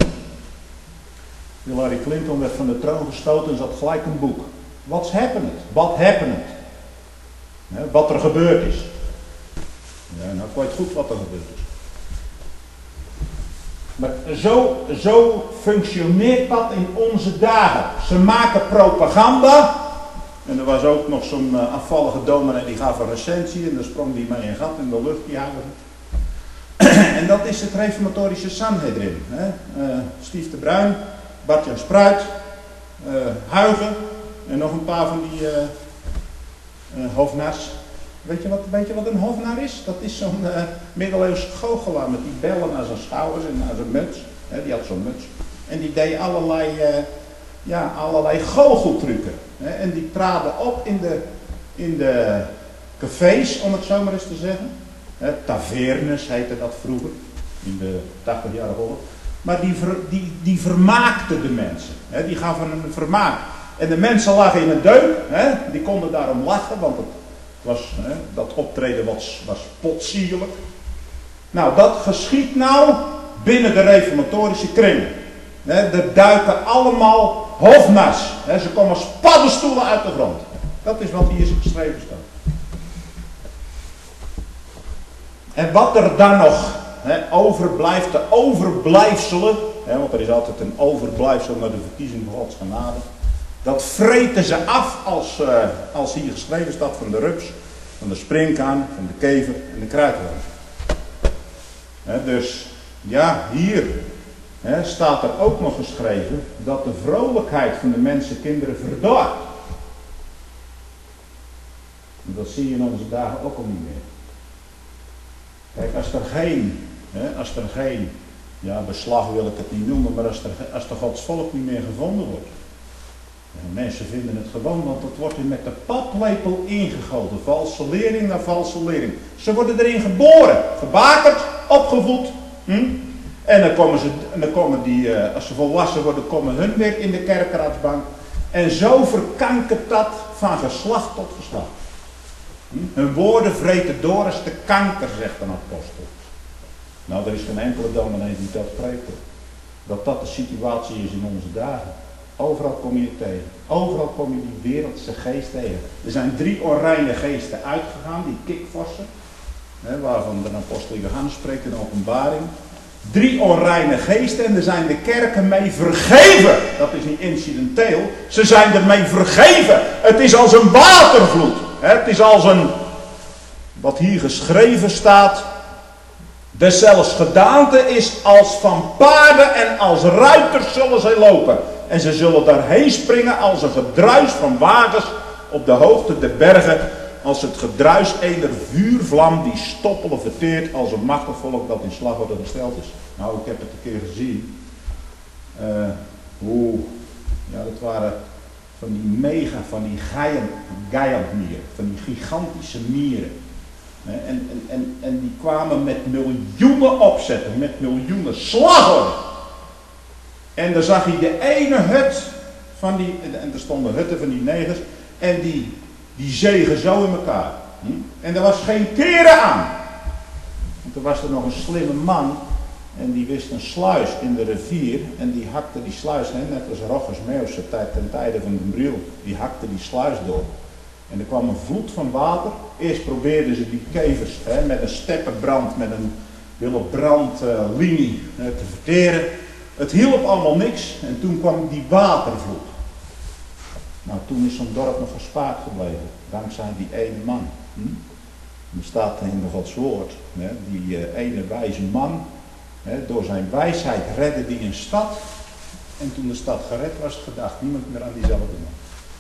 Hillary Clinton werd van de troon gestoten en zat gelijk een boek. What's happened? What happened? Ja, wat er gebeurd is. Ja, nou, ik weet goed wat er gebeurd is. Maar zo, zo functioneert dat in onze dagen. Ze maken propaganda. En er was ook nog zo'n uh, afvallige dominee die gaf een recensie en dan sprong die mee een gat in de lucht, die houden. En dat is het reformatorische Sanhedrin. Hè? Uh, Stief de Bruin, Bart-Jan Spruit, uh, Huygen en nog een paar van die uh, uh, hofnaars. Weet je, wat, weet je wat een hofnaar is? Dat is zo'n uh, middeleeuws goochelaar met die bellen aan zijn schouders en aan zijn muts. Hè? Die had zo'n muts. En die deed allerlei, uh, ja, allerlei goocheltrucken. Hè? En die traden op in de, in de cafés, om het zo maar eens te zeggen. Hè? Tavernes heette dat vroeger, in de tachtigjarige oorlog. Maar die, ver, die, die vermaakten de mensen. Hè? Die gaven een vermaak. En de mensen lagen in een deuk. Hè? Die konden daarom lachen, want het was, hè, dat optreden was, was potsierlijk. Nou, dat geschiet nou binnen de reformatorische kringen. Hè? Er duiken allemaal hofnaars. Hè? Ze komen als paddenstoelen uit de grond. Dat is wat hier geschreven staat. En wat er dan nog hè, overblijft, de overblijfselen, hè, want er is altijd een overblijfsel naar de verkiezing van Gods genade. Dat vreten ze af als, uh, als hier geschreven staat van de rups, van de sprinkhaan, van de kever en de kruidhoorn. Dus ja, hier He, staat er ook nog geschreven dat de vrolijkheid van de mensenkinderen verdort. Dat zie je in onze dagen ook al niet meer. Kijk, als er geen, he, als er geen, ja, beslag wil ik het niet noemen, maar als er, als er Gods volk niet meer gevonden wordt. Ja, mensen vinden het gewoon, want het wordt hier met de paplepel ingegoten. Valse lering naar valse lering. Ze worden erin geboren, gebakerd, opgevoed. Hm? En dan komen ze, en dan komen die, uh, als ze volwassen worden, komen hun weer in de kerkraadsbank. En zo verkankert dat van geslacht tot geslacht. Hm? Hun woorden vreten door als de kanker, zegt een apostel. Nou, er is geen enkele dominee die dat spreekt. Dat dat de situatie is in onze dagen. Overal kom je het tegen. Overal kom je die wereldse geest tegen. Er zijn drie onreine geesten uitgegaan, die kikvorsen. Hè, waarvan de apostel Johannes spreekt in de openbaring. Drie onreine geesten en er zijn de kerken mee vergeven. Dat is niet incidenteel. Ze zijn ermee vergeven. Het is als een watervloed. Het is als een, wat hier geschreven staat. Deszelfs gedaante is als van paarden en als ruiters zullen zij lopen. En ze zullen daarheen springen als een gedruis van wagens op de hoogte der bergen. Als het gedruis ener vuurvlam die stoppelen verteert als een machtig volk dat in slagorde gesteld is. Nou, ik heb het een keer gezien. Uh, hoe, ja, dat waren van die mega, van die giantmieren, van die gigantische mieren. En, en, en, en die kwamen met miljoenen opzetten, met miljoenen slagorden. En dan zag hij de ene hut van die, en er stonden hutten van die negers, en die, die zegen zo in elkaar. Hm? En er was geen keren aan. Want er was er nog een slimme man, en die wist een sluis in de rivier, en die hakte die sluis, hè, net als Roggers Meeuwse tijd, ten tijde van de Briel, die hakte die sluis door. En er kwam een vloed van water. Eerst probeerden ze die kevers hè, met een steppenbrand, met een Willebrand-linie uh, te verteren. Het hielp allemaal niks en toen kwam die watervloed. Nou, toen is zo'n dorp nog gespaard gebleven, dankzij die ene man. Hm? Er staat in de Gods woord, hè, die uh, ene wijze man, hè, door zijn wijsheid redde die een stad. En toen de stad gered was, gedacht niemand meer aan diezelfde man.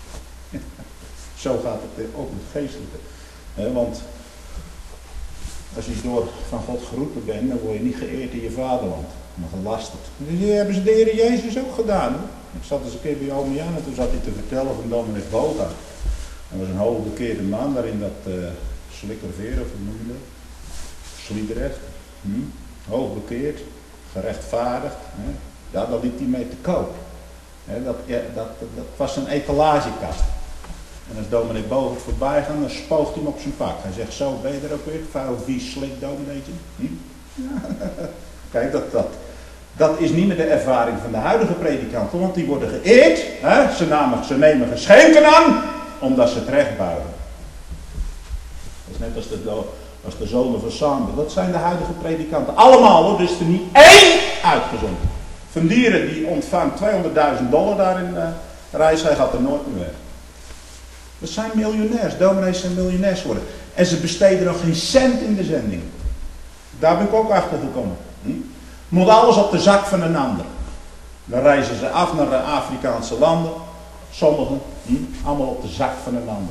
Zo gaat het ook met het geestelijke. He, want als je door van God geroepen bent, dan word je niet geëerd in je vaderland, maar gelasterd. Dat hebben ze de Heer Jezus ook gedaan. Hoor. Ik zat eens een keer bij Ome Jan en toen zat hij te vertellen van dominee Boga. Dat was een hoogbekeerde man daar in dat uh, Slikkerveer, of hoe noem je dat? Sliedrecht. Hm? Hoogbekeerd, gerechtvaardigd. Hè? Ja, daar liep hij mee te koop. Hè, dat, ja, dat, dat, dat was een etalagekast. En als dominee Bogert voorbij gaat, dan spoogt hij hem op zijn pak. Hij zegt, zo ben je er ook weer, vuil, vies, slik, domineetje. Hm? Ja. Kijk, dat, dat, dat is niet meer de ervaring van de huidige predikanten, want die worden geëerd. Hè? Ze, namen, ze nemen geschenken aan, omdat ze het recht buigen. Dat is net als de, als de zonen van Samuel. Dat zijn de huidige predikanten. Allemaal hoor, er is er niet één uitgezonden. Van Dieren die ontvangt tweehonderdduizend dollar daar in uh, reis, hij gaat er nooit meer weg. Dat zijn miljonairs, dominees zijn miljonairs geworden. En ze besteden nog geen cent in de zending. Daar ben ik ook achter gekomen. Hm? Moet alles op de zak van een ander. Dan reizen ze af naar de Afrikaanse landen. Sommigen, hm? allemaal op de zak van een ander.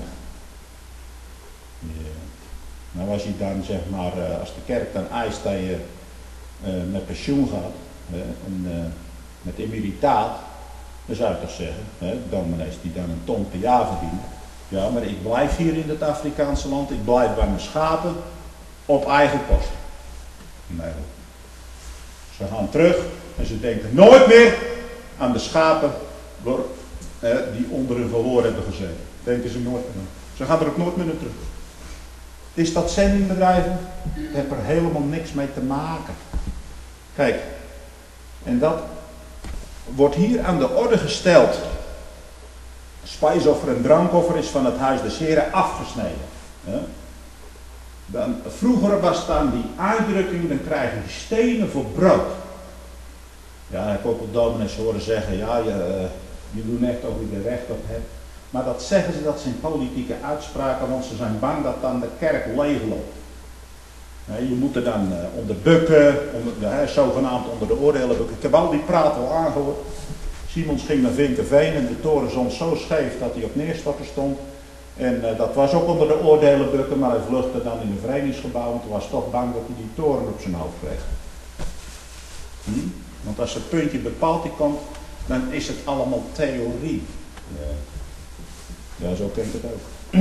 Ja. Nou als je dan zeg maar, als de kerk dan eist dat je uh, met pensioen gaat, uh, en, uh, met emeritaat, dan zou je toch zeggen, hè, dominees die dan een ton per jaar verdienen. Ja, maar ik blijf hier in het Afrikaanse land, ik blijf bij mijn schapen op eigen kosten. Nee. Ze gaan terug en ze denken nooit meer aan de schapen door, eh, die onder hun verhoor hebben gezeten. Denken ze nooit meer aan. Ze gaan er ook nooit meer naar terug. Is dat zendingbedrijven? Ik heb er helemaal niks mee te maken. Kijk, en dat wordt hier aan de orde gesteld. Spijsoffer en drankoffer is van het huis des Heren afgesneden. Ja? Dan, vroeger was dan die uitdrukking, dan krijg je stenen voor brood. Ja, ik heb ook wel dominees horen zeggen, ja, je, je doet echt of je er recht op hebt. Maar dat zeggen ze, dat zijn politieke uitspraken, want ze zijn bang dat dan de kerk leegloopt. Je moet er dan onder bukken, onder, zogenaamd onder de oordelen bukken. Ik heb al die praat al aangehoord. Simons ging naar Vinkenveen en de toren stond zo scheef dat hij op neerstorten stond. En uh, dat was ook onder de oordelen bukken, maar hij vluchtte dan in een verenigingsgebouw en toen was toch bang dat hij die toren op zijn hoofd kreeg. Hm? Want als het puntje bepaald die komt, dan is het allemaal theorie. Ja, ja zo klinkt het ook.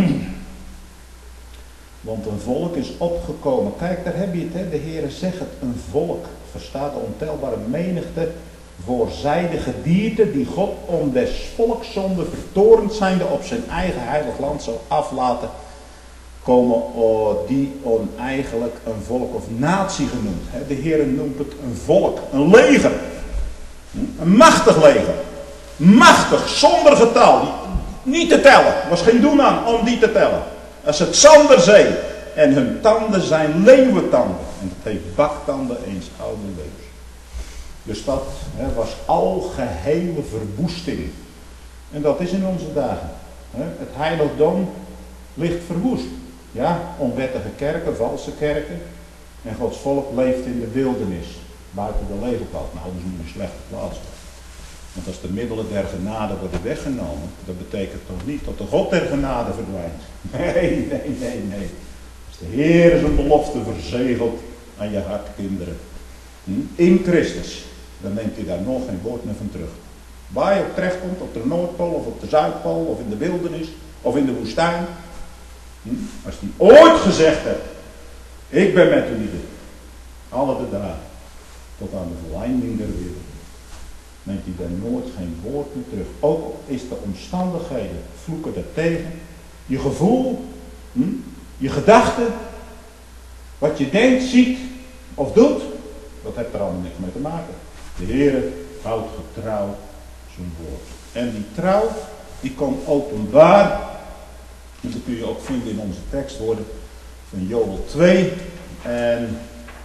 Want een volk is opgekomen. Kijk, daar heb je het, hè? De Heere zegt het, een volk. Verstaat de ontelbare menigte voorzijde gedierte die God om des volks zonde vertorend zijnde op zijn eigen heilig land zou aflaten komen, oh, die oneigenlijk een volk of natie genoemd. De Heer noemt het een volk, een leger, een machtig leger, machtig, zonder getal, niet te tellen, er was geen doen aan om die te tellen. Als het Zanderzee en hun tanden zijn leeuwentanden en het heeft baktanden eens oude leeuws. Dus dat hè, was algehele verwoesting. En dat is in onze dagen. Hè. Het heiligdom ligt verwoest. Ja, onwettige kerken, valse kerken. En Gods volk leeft in de wildernis. Buiten de legerpad. Nou, dat is nu een slechte plaats. Want als de middelen der genade worden weggenomen, dat betekent toch niet dat de God der genade verdwijnt. Nee, nee, nee, nee. Als de Heer zijn belofte verzegelt aan je hart, kinderen. Hm? In Christus. Dan neemt hij daar nog geen woord meer van terug. Waar je ook terechtkomt, op de Noordpool of op de Zuidpool of in de wildernis of in de woestijn. Hm? Als hij ooit gezegd heeft, ik ben met u lieden, alle de dagen, tot aan de volleinding der wereld, neemt hij daar nooit geen woord meer terug. Ook al is de omstandigheden vloeken daartegen, je gevoel, hm? je gedachten, wat je denkt, ziet of doet, dat heeft er allemaal niks mee te maken. De Heere houdt getrouw zijn woord. En die trouw, die komt openbaar. En dat kun je ook vinden in onze tekstwoorden van Joël twee. En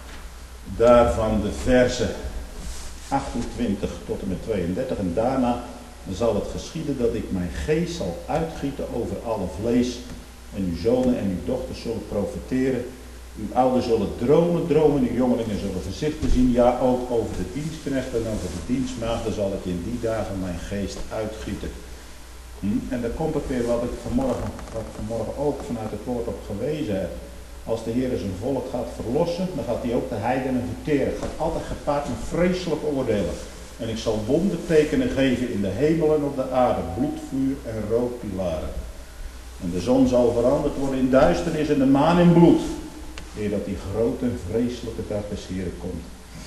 daarvan de versen achtentwintig tot en met tweeëndertig. En daarna zal het geschieden dat ik mijn geest zal uitgieten over alle vlees. En uw zonen en uw dochters zullen profeteren. Uw ouders zullen dromen, dromen, uw jongelingen zullen gezichten zien. Ja, ook over de dienstknechten en over de dienstmaagden zal ik in die dagen mijn geest uitgieten. Hm? En dan komt het weer wat ik vanmorgen, wat ik vanmorgen ook vanuit het woord op gewezen heb. Als de Heer zijn volk gaat verlossen, dan gaat hij ook de heidenen verteren. Het gaat altijd gepaard met vreselijke oordelen. En ik zal wondertekenen geven in de hemel en op de aarde, bloed, vuur en rookpilaren. En de zon zal veranderd worden in duisternis en de maan in bloed. Eer dat die grote en vreselijke dag des Heeren komt.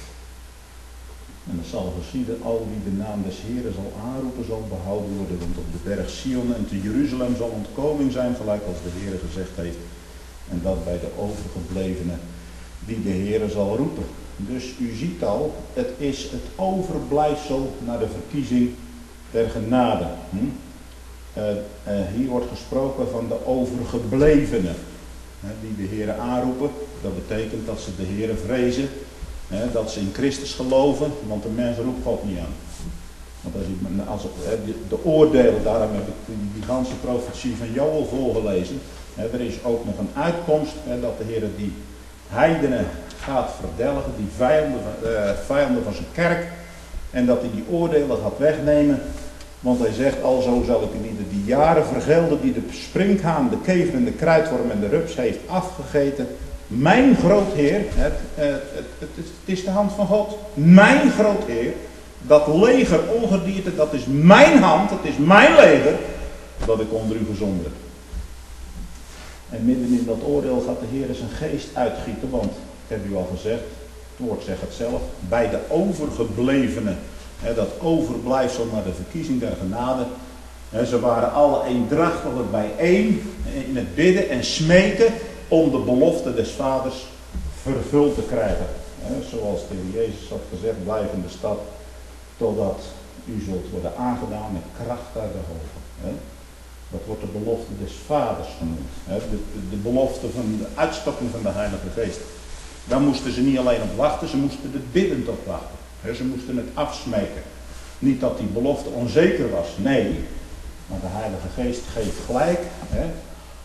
En het zal geschieden, al wie de naam des Heeren zal aanroepen, zal behouden worden. Want op de berg Sion en te Jeruzalem zal ontkoming zijn, gelijk als de Heere gezegd heeft. En dat bij de overgeblevenen die de Heere zal roepen. Dus u ziet al, het is het overblijfsel naar de verkiezing der genade. Hm? Uh, uh, hier wordt gesproken van de overgeblevenen. Die de Heere aanroepen, dat betekent dat ze de Heere vrezen, hè, dat ze in Christus geloven, want de mens roept God niet aan. Want als, je, als hè, de, de oordelen, daarom heb ik die, die ganse profetie van Joël voorgelezen. Hè, er is ook nog een uitkomst, hè, dat de Heere die heidenen gaat verdelgen, die vijanden, uh, vijanden van zijn kerk, en dat hij die oordelen gaat wegnemen. Want hij zegt, alzo zal ik in ieder die jaren vergelden die de sprinkhaan, de kever en de kruidworm en de rups heeft afgegeten. Mijn groot Heer, het, het, het, het, het is de hand van God, mijn groot Heer, dat leger ongedierte, dat is mijn hand, het is mijn leger, dat ik onder u gezonden heb. En midden in dat oordeel gaat de Heer zijn geest uitgieten, want, ik heb u al gezegd, het woord zegt het zelf, bij de overgeblevenen. He, dat overblijfsel naar de verkiezing der genade. He, ze waren alle eendrachtig bijeen in het bidden en smeken om de belofte des vaders vervuld te krijgen. He, zoals de Heer Jezus had gezegd, blijf in de stad totdat u zult worden aangedaan met kracht uit de hoge. He, dat wordt de belofte des vaders genoemd. He, de, de, de belofte van de uitstorting van de Heilige Geest. Daar moesten ze niet alleen op wachten, ze moesten er biddend op wachten. He, ze moesten het afsmeken. Niet dat die belofte onzeker was, nee. Maar de Heilige Geest geeft gelijk. He,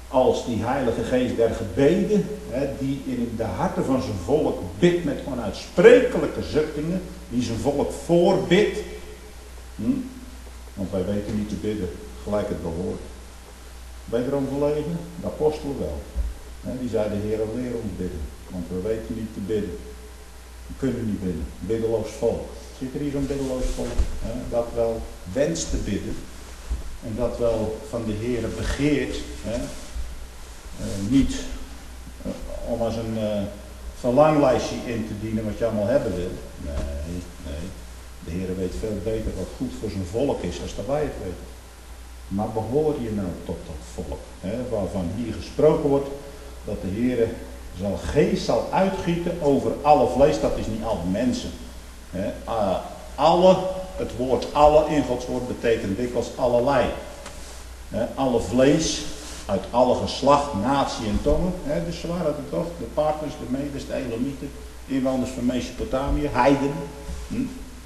als die Heilige Geest der gebeden, hè, die in de harten van zijn volk bidt met onuitsprekelijke zuchtingen, die zijn volk voorbidt. Hm? Want wij weten niet te bidden gelijk het behoort. Ben je erom verlegen? De apostel wel. Hè, die zei de Heer, leer ons bidden, want we weten niet te bidden. We kunnen niet bidden. Biddeloos volk. Zit er hier zo'n biddeloos volk? Hè, dat wel wenst te bidden. En dat wel van de Heer begeert. Hè, uh, niet uh, om als een uh, verlanglijstje in te dienen wat je allemaal hebben wil. Nee, nee. De Heer weet veel beter wat goed voor zijn volk is als dat wij het weten. Maar behoor je nou tot dat volk? Hè, waarvan hier gesproken wordt dat de Heer zal geest zal uitgieten over alle vlees. Dat is niet alle mensen. Hè. Uh, alle, het woord alle in Gods woord betekent dikwijls allerlei. Hè, alle vlees, uit alle geslacht, natie en tongen. Hè, dus ze waren het toch, de partners, de Medes, de Elamieten, inwoners van Mesopotamië, heiden. Hm.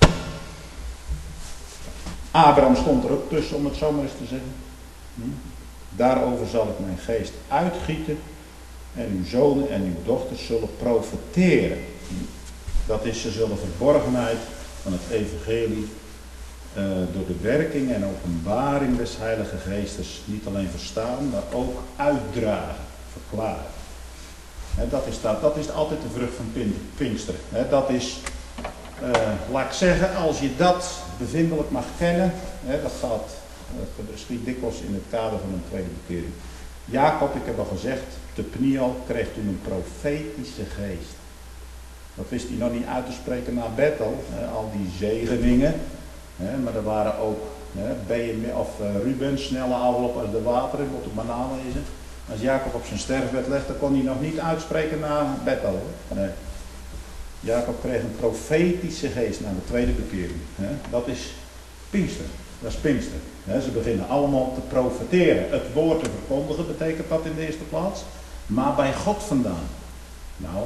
Abraham stond er ook tussen, om het zo maar eens te zeggen. Hm. Daarover zal ik mijn geest uitgieten en uw zonen en uw dochters zullen profeteren. Hm. Dat is, ze zullen verborgenheid van het evangelie uh, door de werking en openbaring des Heilige Geestes niet alleen verstaan, maar ook uitdragen, verklaren. He, dat, is dat, dat is altijd de vrucht van Pinksteren. He, dat is, uh, laat ik zeggen, als je dat bevindelijk mag kennen, he, dat gaat, dat geschiet dikwijls in het kader van een tweede bekering. Jacob, ik heb al gezegd, te Peniel kreeg toen een profetische geest. Dat wist hij nog niet uit te spreken naar Bethel, hè, al die zegeningen. Hè, maar er waren ook hè, Benjamin, of uh, Ruben, snelle afloop als de wateren, moet het maar nalezen. Als Jacob op zijn sterfbed legt, dan kon hij nog niet uitspreken naar Bethel. Hè. Nee. Jacob kreeg een profetische geest naar de tweede bekering. Hè. Dat is Pinkster. Dat is Pinkster. Hè. Ze beginnen allemaal te profeteren. Het woord te verkondigen betekent dat in de eerste plaats. Maar bij God vandaan. Nou...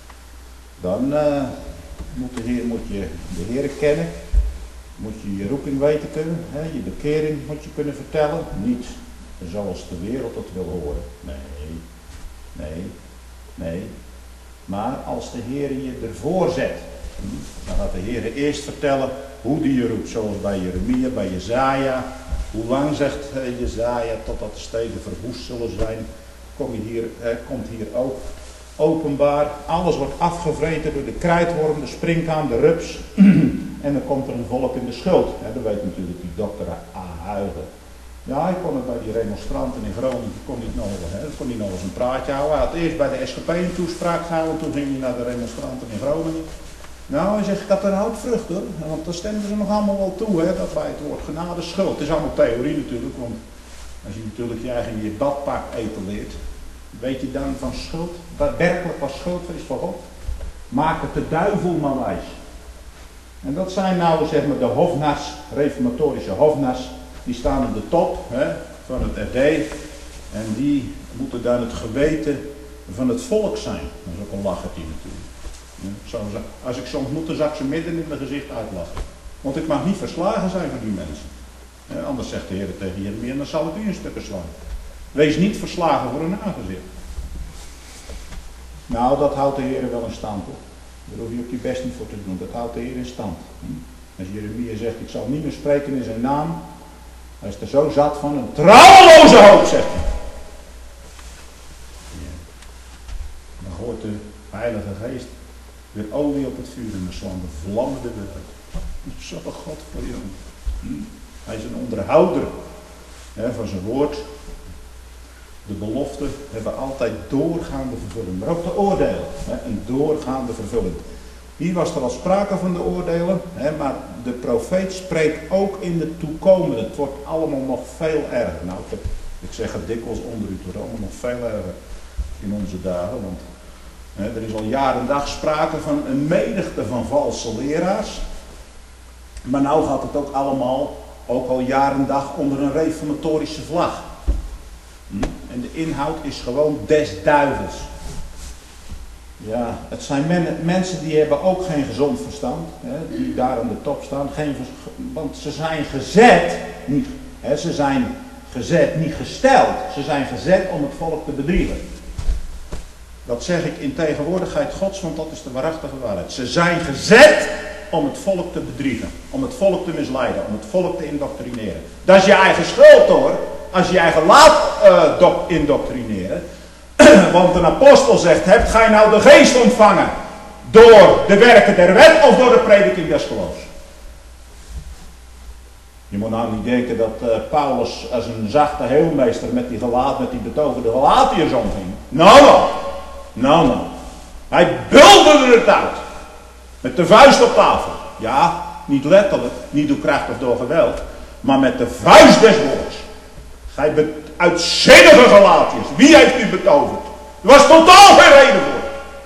Dan uh, moet, de Heer, moet je de Heer kennen, moet je je roeping weten kunnen, hè, je bekering moet je kunnen vertellen. Niet zoals de wereld het wil horen. Nee, nee, nee. Maar als de Heer je ervoor zet, dan gaat de Heer eerst vertellen hoe die je roept. Zoals bij Jeremia, bij Jezaja. Hoe lang zegt Jezaja totdat de steden verwoest zullen zijn. Kom je hier, eh, komt hier ook. Openbaar, alles wordt afgevreten door de krijtworm, de springhaan, de rups. En dan komt er een volk in de schuld. Ja, dat weet natuurlijk die dokter A. Huigen. Ja, ik kon het bij die remonstranten in Groningen, kon niet nog, hè, kon niet nog eens een praatje houden. Hij had eerst bij de S G P een toespraak gehouden, toen ging hij naar de remonstranten in Groningen. Nou, hij zegt, dat houdt vrucht hoor, want daar stemden ze nog allemaal wel toe, hè, dat bij het woord genade schuld. Het is allemaal theorie natuurlijk, want als je natuurlijk je eigen je badpak etaleert, weet je dan van schuld? Dat werkelijk wat schuld is voor God? Maak het de duivel maar wijs. En dat zijn nou zeg maar de hofnars, reformatorische hofnars, die staan op de top hè, van het R D. En die moeten dan het geweten van het volk zijn. Dat is ook een lachertje natuurlijk. Ja, als ik soms moet, dan zou ik ze midden in mijn gezicht uitlachen. Want ik mag niet verslagen zijn van die mensen. Ja, anders zegt de Heer tegen Jeremia, dan zal ik u in stukken slaan. Wees niet verslagen voor een aangezicht. Nou, dat houdt de Heer wel in stand. Hoor. Daar hoef je ook je best niet voor te doen. Dat houdt de Heer in stand. Als Jeremia zegt, ik zal niet meer spreken in zijn naam. Hij is er zo zat van een trouweloze hoop, zegt hij. Ja. Dan gooit de Heilige Geest weer olie op het vuur en dan slaan de vlammen de weer uit. Zo God voor je. Hm? Hij is een onderhouder hè, van zijn woord. De beloften hebben altijd doorgaande vervulling. Maar ook de oordelen. Hè, een doorgaande vervulling. Hier was er al sprake van de oordelen. Hè, maar de profeet spreekt ook in de toekomende. Het wordt allemaal nog veel erger. Nou, ik, heb, ik zeg het dikwijls onder u. Het wordt allemaal nog veel erger in onze dagen. Want hè, er is al jaar en dag sprake van een menigte van valse leraars. Maar nou gaat het ook allemaal, ook al jaar en dag, onder een reformatorische vlag. Hm? En de inhoud is gewoon des duivels. Ja, het zijn men, mensen die hebben ook geen gezond verstand, hè, die daar aan de top staan. Geen, want ze zijn gezet, niet, hè, ze zijn gezet, niet gesteld. Ze zijn gezet om het volk te bedriegen. Dat zeg ik in tegenwoordigheid Gods, want dat is de waarachtige waarheid. Ze zijn gezet om het volk te bedriegen. Om het volk te misleiden. Om het volk te indoctrineren. Dat is je eigen schuld hoor. Als je je eigen laat uh, doc- indoctrineren. Want een apostel zegt, hebt gij nou de geest ontvangen? Door de werken der wet of door de prediking des geloofs? Je moet nou niet denken dat uh, Paulus als een zachte heelmeester met die, gelaat, met die betoverde Galatiërs omging. Nou nou. Nou nou. Hij bulderde het uit. Met de vuist op tafel. Ja, niet letterlijk, niet door kracht of door geweld. Maar met de vuist des woords. Gij bent uitzinnige Galatiërs. Wie heeft u betoverd? Er was totaal geen reden voor.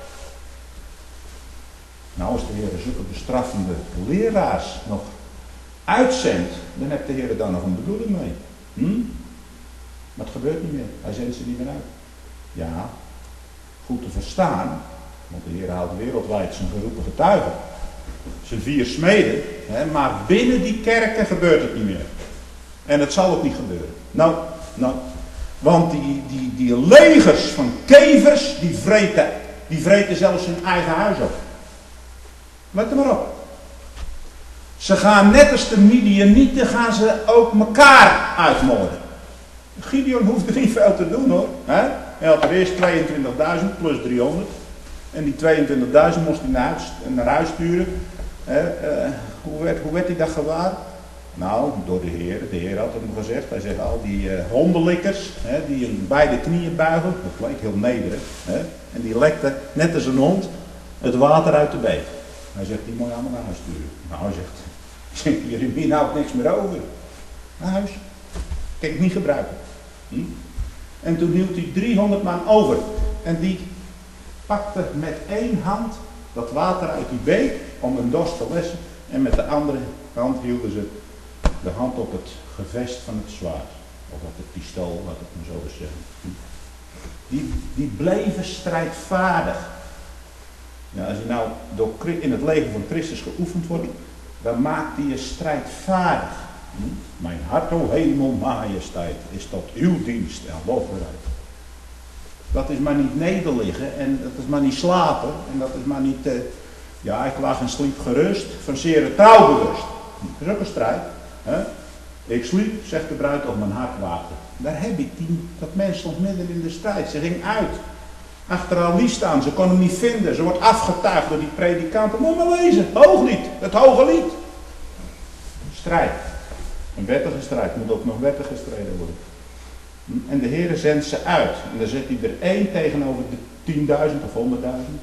Nou, als de Heer zulke bestraffende leraars nog uitzendt, dan heeft de Heer daar nog een bedoeling mee. Hm? Maar het gebeurt niet meer. Hij zendt ze niet meer uit. Ja, goed te verstaan, want de Heer haalt wereldwijd zijn geroepen getuigen. Zijn vier smeden, hè, maar binnen die kerken gebeurt het niet meer. En het zal ook niet gebeuren. Nou, nou, want die, die, die legers van kevers, die vreten, die vreten zelfs hun eigen huis op. Let er maar op. Ze gaan net als de Midianieten, gaan ze ook elkaar uitmoorden. Gideon hoefde niet veel te doen hoor. Hè? Hij had er eerst tweeëntwintigduizend plus driehonderd. En die tweeëntwintigduizend moest hij naar huis, naar huis sturen. Hè? Uh, hoe, werd, hoe werd hij dat gewaar? Nou, door de Heer. De Heer had hem gezegd. Hij zegt al die uh, hondenlikkers, hè, die in beide knieën buigen. Dat leek heel nederig. Hè? En die lekte net als een hond het water uit de beek. Hij zegt, die moet je allemaal naar huis sturen. Nou, hij zegt, Jeremia houdt niks meer over. Naar huis. Kan ik niet gebruiken. Hm? En toen hield hij driehonderd man over. En die pakte met één hand dat water uit die beek om een dorst te lessen. En met de andere hand hielden ze de hand op het gevest van het zwaard. Of op het pistool, laat ik maar zo eens zeggen. Die, die bleven strijdvaardig. Ja, als je nou door, in het leger van Christus geoefend wordt, dan maakt hij je strijdvaardig. Hm? Mijn hart, o hemel, majesteit, is tot uw dienst en lofbereid. Dat is maar niet nederliggen en dat is maar niet slapen en dat is maar niet, uh, ja, ik lag en sliep gerust, van zeer trouwbewust. Dat is ook een strijd. Hè? Ik sliep, zegt de bruid, op mijn hart waakte. Daar heb ik die, dat mens stond midden in de strijd, ze ging uit. Achter Ali staan, ze kon hem niet vinden. Ze wordt afgetuigd door die predikanten. Moet maar lezen, hooglied, het hoge lied. Strijd. Een wettige strijd, moet ook nog wettig gestreden worden. En de Heer zendt ze uit. En dan zet hij er één tegenover de tienduizend of honderdduizend.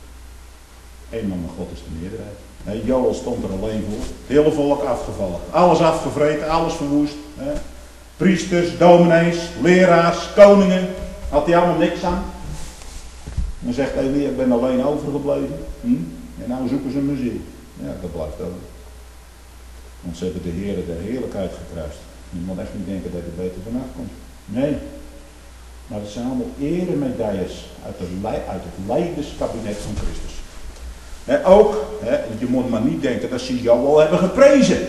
Eén man van God is de meerderheid. Nee, Joel stond er alleen voor. Het hele volk afgevallen. Alles afgevreten, alles verwoest. Hè. Priesters, dominees, leraars, koningen. Had hij allemaal niks aan. Dan zegt Elia, ik ben alleen overgebleven. Hm? En nou zoeken ze me ziel. Ja, dat blijft over. Want ze hebben de Heer der heerlijkheid gekruist. Je moet echt niet denken dat er beter vanaf komt. Nee. Maar het zijn allemaal eremedailles uit, uit het leiderskabinet van Christus. En ook, hè, je moet maar niet denken dat ze jou al hebben geprezen.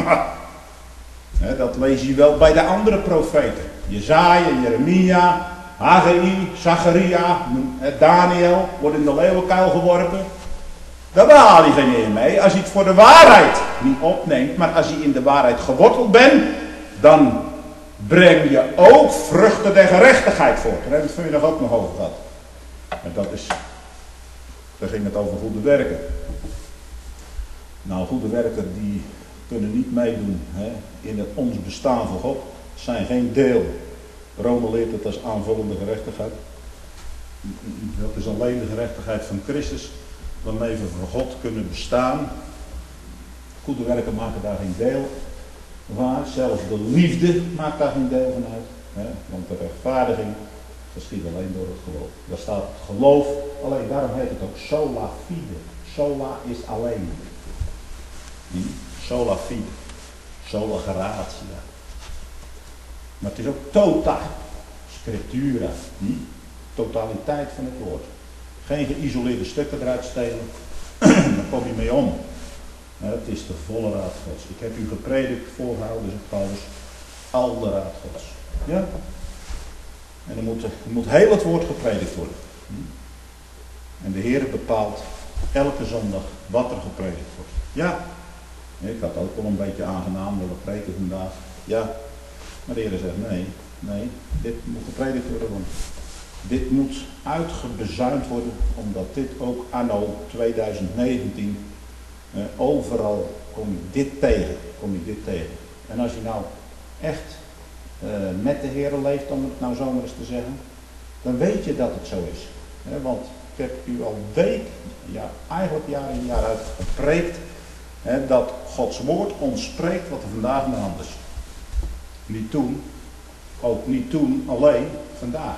Hè, dat lees je wel bij de andere profeten. Jezaja, Jeremia, Haggai, Zacharia, Daniel wordt in de leeuwenkuil geworpen. Daar behaal je geen eer mee. Als je het voor de waarheid niet opneemt, maar als je in de waarheid geworteld bent, dan breng je ook vruchten der gerechtigheid voort. Daar hebben we het vanmiddag ook nog over gehad. En dat is, daar ging het over goede werken. Nou, goede werken die kunnen niet meedoen hè, in het ons bestaan voor God. Zijn geen deel. Rome leert het als aanvullende gerechtigheid. Dat is alleen de gerechtigheid van Christus, waarmee we voor God kunnen bestaan. Goede werken maken daar geen deel van. Zelfs de liefde maakt daar geen deel van uit. Hè? Want de rechtvaardiging geschiet alleen door het geloof. Daar staat het geloof, alleen daarom heet het ook sola fide. Sola is alleen. Hm? Sola fide. Sola gratia. Maar het is ook tota. Scriptura. Hm? Totaliteit van het woord. Geen geïsoleerde stukken eruit stelen. Daar kom je mee om. Maar het is de volle raad Gods. Ik heb u gepredikt, voorgehouden, zegt Paulus. Al de raad Gods. Ja? En er moet, er moet heel het woord gepredikt worden. En de Heer bepaalt elke zondag wat er gepredikt wordt. Ja, ik had ook wel een beetje aangenaam willen preken vandaag. Ja, maar de Heer zegt nee, nee, dit moet gepredikt worden. Want dit moet uitgebezuind worden, omdat dit ook anno tweeduizend negentien, eh, overal kom je dit tegen, kom je dit tegen. En als je nou echt uh, met de Heer leeft, om het nou zomaar eens te zeggen, dan weet je dat het zo is. He, want ik heb u al week, ja, eigenlijk jaar in jaar uit gepreekt, he, dat Gods woord ons spreekt wat er vandaag aan de hand is. Niet toen, ook niet toen, alleen vandaag.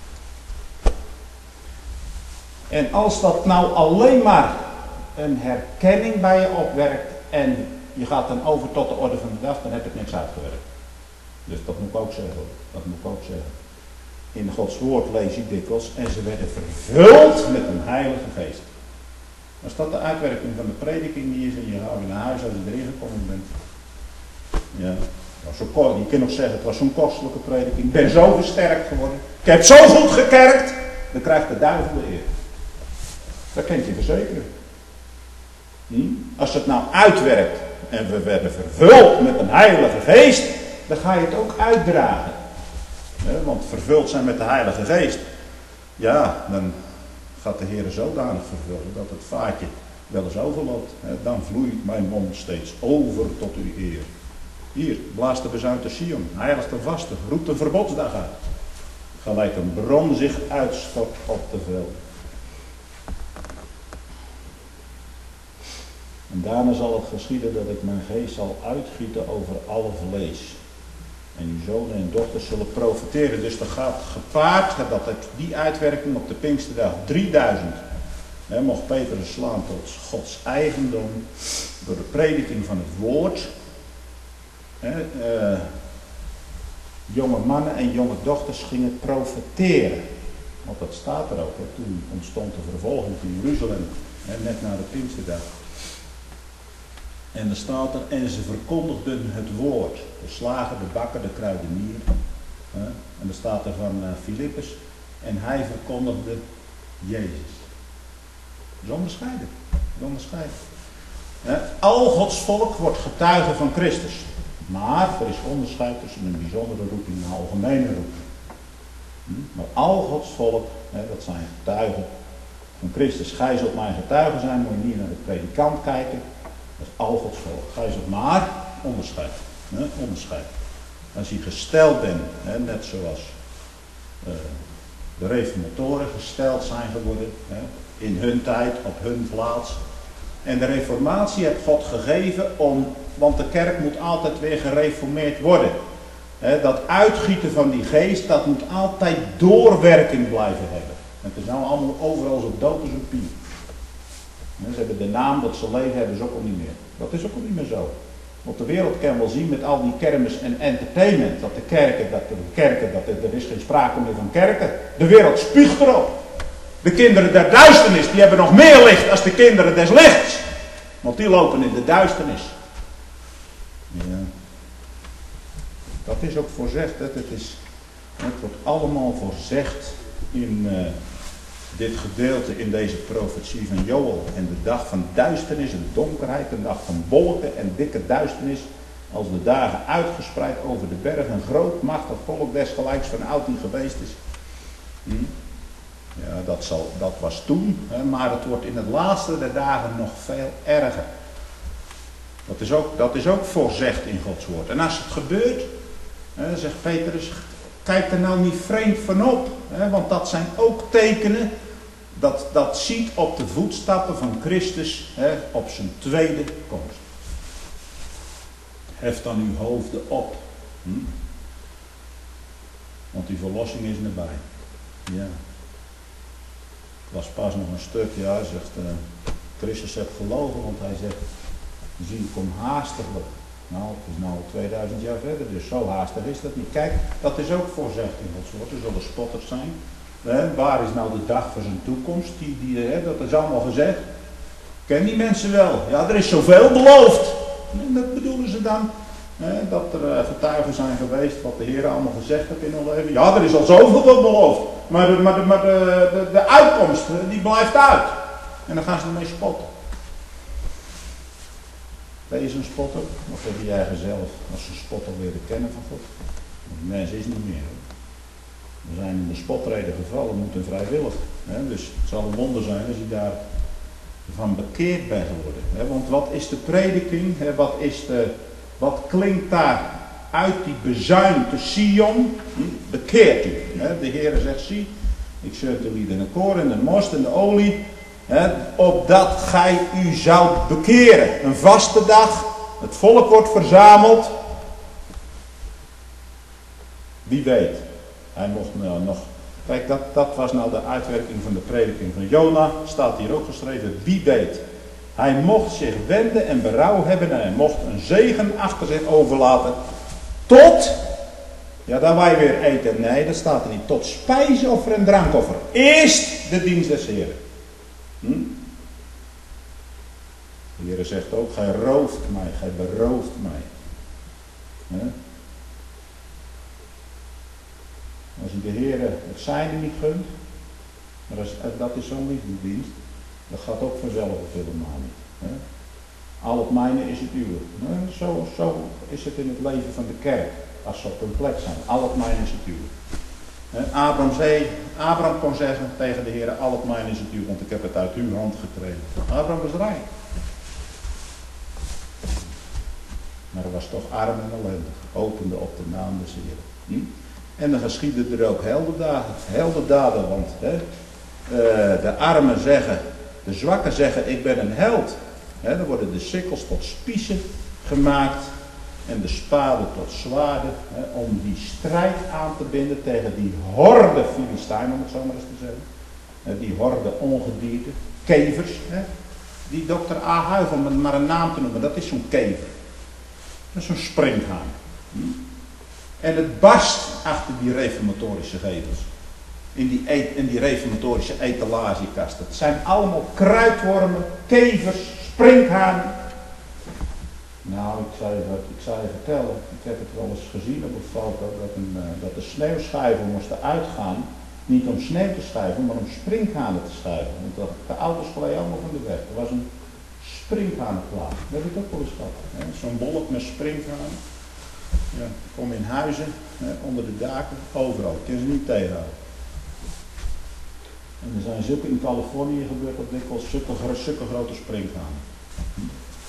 En als dat nou alleen maar een herkenning bij je opwerkt en je gaat dan over tot de orde van de dag, dan heb ik niks uitgewerkt. Dus dat moet ik ook zeggen. Dat moet ik ook zeggen. In Gods woord lees je dikwijls en ze werden vervuld met een heilige geest. Als dat de uitwerking van de prediking die is en je gaat weer naar huis als je erin gekomen bent. Ja, zo, je kunt nog zeggen het was zo'n kostelijke prediking. Ik ben zo versterkt geworden. Ik heb zo goed gekerkt. Dan krijgt de duivel de eer. Dat kan je verzekeren. Hm? Als het nou uitwerkt en we werden vervuld met een heilige geest, dan ga je het ook uitdragen. Ja, want vervuld zijn met de heilige geest, ja, dan gaat de Heer zodanig vervullen dat het vaatje wel eens overloopt. Dan vloeit mijn mond steeds over tot uw eer. Hier, blaast de bezuinte Sion, heiligste vaste, roept een verbodsdag uit. Gelijk een bron zich uitstort op de velden. En daarna zal het geschieden dat ik mijn geest zal uitgieten over alle vlees. En uw zonen en dochters zullen profiteren. Dus dat gaat gepaard, dat het die uitwerking op de Pinksterdag drieduizend. He, mocht Petrus slaan tot Gods eigendom. Door de prediking van het woord. He, uh, jonge mannen en jonge dochters gingen profiteren. Want dat staat er ook. He. Toen ontstond de vervolging in Jeruzalem. He, net na de Pinksterdag. En er staat er, en ze verkondigden het woord. De slager, de bakker, de kruidenier. Hè? En er staat er van uh, Filippus. En hij verkondigde Jezus. Dat is onderscheiden. Dat is onderscheiden. Hè? Al Gods volk wordt getuige van Christus. Maar er is onderscheid tussen een bijzondere roeping en een algemene roeping. Hm? Maar al Gods volk, hè, dat zijn getuigen van Christus. Gij zult mijn getuigen zijn, moet je niet naar de predikant kijken. Dat is al Gods volk. Gij zult maar onderscheid. Hè, onderscheid. Als je gesteld bent, hè, net zoals uh, de reformatoren gesteld zijn geworden, hè, in hun tijd, op hun plaats. En de reformatie heeft God gegeven om, want de kerk moet altijd weer gereformeerd worden. Hè, dat uitgieten van die geest, dat moet altijd doorwerking blijven hebben. Het is nou allemaal overal zo dood als een pier. Ze hebben de naam dat ze leven, hebben ze ook al niet meer. Dat is ook al niet meer zo. Want de wereld kan wel zien met al die kermis en entertainment. Dat de kerken, dat de kerken, dat er, er is geen sprake meer van kerken. De wereld spuugt erop. De kinderen der duisternis, die hebben nog meer licht als de kinderen des lichts. Want die lopen in de duisternis. Ja. Dat is ook voorzegd. Het, is, het wordt allemaal voorzegd in... Uh, dit gedeelte in deze profetie van Joël. En de dag van duisternis en donkerheid, een dag van wolken en dikke duisternis, als de dagen uitgespreid over de berg, een groot machtig volk desgelijks van oud die geweest is. Hm? Ja, dat, zal, dat was toen, hè, maar het wordt in het laatste der dagen nog veel erger. Dat is ook, dat is ook voorzegd in Gods woord. En als het gebeurt, hè, zegt Petrus, kijk er nou niet vreemd van op, hè, want dat zijn ook tekenen, dat, dat ziet op de voetstappen van Christus, hè, op zijn tweede komst. Hef dan uw hoofden op, hm? Want die verlossing is nabij. Ja. Ik las pas nog een stuk, ja, hij zegt, uh, Christus heeft gelogen, want hij zegt, zie ik kom haastiglijk. Nou, het is nu al tweeduizend jaar verder, dus zo haastig is dat niet. Kijk, dat is ook voorzegd in Gods woord. Er zullen spotters zijn. Hè, waar is nou de dag voor zijn toekomst? Die, die, hè, dat is allemaal gezegd. Ken die mensen wel? Ja, er is zoveel beloofd. En dat bedoelen ze dan. Hè, dat er uh, getuigen zijn geweest wat de Heer allemaal gezegd heeft in hun leven. Ja, er is al zoveel wat beloofd. Maar de, maar de, maar de, de, de uitkomst, die blijft uit. En dan gaan ze ermee spotten. Ben je zo'n spotter? Of heb je jij zelf als een spotter leren kennen van God? Want die mens is niet meer. We zijn in de spotreden gevallen, moeten vrijwillig. Hè? Dus het zal een wonder zijn als je daar van bekeerd bent geworden. Hè? Want wat is de prediking? Hè? Wat, is de, wat klinkt daar uit die bezuin te Sion? Hm? Bekeert u. Hè? De Heer zegt, zie, ik zet de lieden en koor en de most en de olie. Hè? Opdat gij u zoudt bekeren. Een vaste dag. Het volk wordt verzameld. Wie weet. Hij mocht nou nog. Kijk, dat, dat was nou de uitwerking van de prediking van Jona. Staat hier ook geschreven. Wie weet. Hij mocht zich wenden en berouw hebben. En hij mocht een zegen achter zich overlaten. Tot. Ja, daar wij weer eten. Nee, dat staat er niet. Tot spijsoffer en drankoffer. Eerst de dienst des Heren. Hm? De Heer zegt ook. Gij rooft mij. Gij berooft mij. Hm? Als je de Heer het zijne niet gunt, maar dat is, dat is zo'n liefdedienst, dat gaat ook vanzelf of helemaal niet. Hè? Al het mijne is het uwe. Hè? Zo, zo is het in het leven van de kerk, als ze op hun plek zijn. Al het mijne is het uwe. Hè? Abraham, zei, Abraham kon zeggen tegen de Heer, al het mijne is het uwe, want ik heb het uit uw hand gekregen. Abraham was rijk. Maar hij was toch arm en ellendig, opende op de naam des Heeren. Hm? En dan geschieden er ook heldendaden, heldendaden want hè, uh, de armen zeggen, de zwakken zeggen, ik ben een held. Hè, dan worden de sikkels tot spiezen gemaakt en de spaden tot zwaarden, hè, om die strijd aan te binden tegen die horde Filistijnen, om het zo maar eens te zeggen. Hè, die horde ongedierte, kevers, hè, die dokter A. Huig, om het maar een naam te noemen, dat is zo'n kever. Dat is zo'n springhaan. Hm? En het barst achter die reformatorische gevels. In die, e in die reformatorische etalagekasten. Het zijn allemaal kruidwormen, kevers, sprinkhanen. Nou, ik zou, je, ik zou je vertellen. Ik heb het wel eens gezien op een foto. Dat, een, uh, dat de sneeuwschuiven moesten uitgaan. Niet om sneeuw te schuiven, maar om sprinkhanen te schuiven. Want de, de auto's gleden allemaal van de weg. Er was een sprinkhanenplaat. Dat heb ik ook wel eens gehad. Zo'n bolk met sprinkhanen. Ja, kom in huizen, hè, onder de daken, overal. Ik kan ze niet tegenhouden. En er zijn zulke in Californië gebeurd dat dikwijls zulke, zulke grote springhanen. Hm.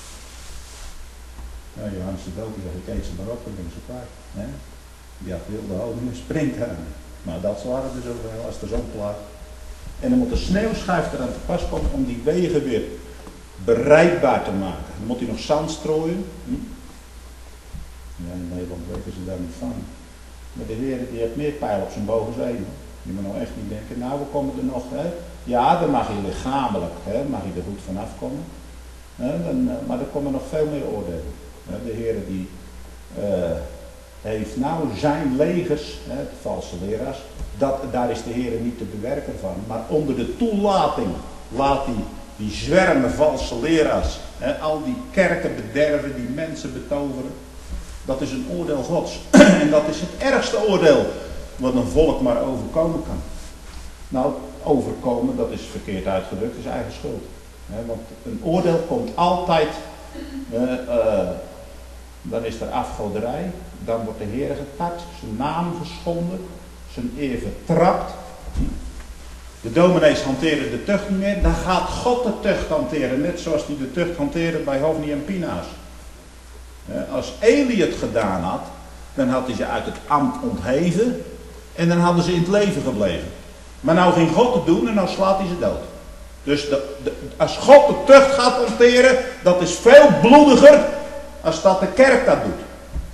Ja, Johannes de Doper zegt, ik eet ze maar op, dan ben ik ze kwijt. Hè? Die had wilde houden met springhanen. Maar dat waren er zoveel als er zo'n plaat. En dan moet de sneeuwschuif eraan te pas komen om die wegen weer bereikbaar te maken. Dan moet hij nog zand strooien. Hm. Ja, in Nederland weten ze daar niet van. Maar de Heer die heeft meer pijl op zijn bogen zee. Je moet nou echt niet denken, nou we komen er nog, hè. Ja, dan mag je lichamelijk, hè, mag je er goed vanaf komen. Hè, dan, maar er komen nog veel meer oordelen. Hè, de Heer die uh, heeft nou zijn legers, hè, de valse leraars, dat, daar is de Heer niet te bewerken van. Maar onder de toelating laat hij die zwermen valse leraars, hè, al die kerken bederven, die mensen betoveren. Dat is een oordeel Gods. En dat is het ergste oordeel wat een volk maar overkomen kan. Nou, overkomen, dat is verkeerd uitgedrukt, is eigen schuld. He, want een oordeel komt altijd, uh, uh, dan is er afgoderij, dan wordt de Heer getart, zijn naam geschonden, zijn eer vertrapt. De dominees hanteren de tucht niet meer, dan gaat God de tucht hanteren, net zoals hij de tucht hanteerde bij Hofni en Pinaas. Als Eli het gedaan had, dan had hij ze uit het ambt ontheven en dan hadden ze in het leven gebleven. Maar nou ging God het doen en nou slaat hij ze dood. Dus de, de, als God de tucht gaat hanteren, dat is veel bloediger als dat de kerk dat doet.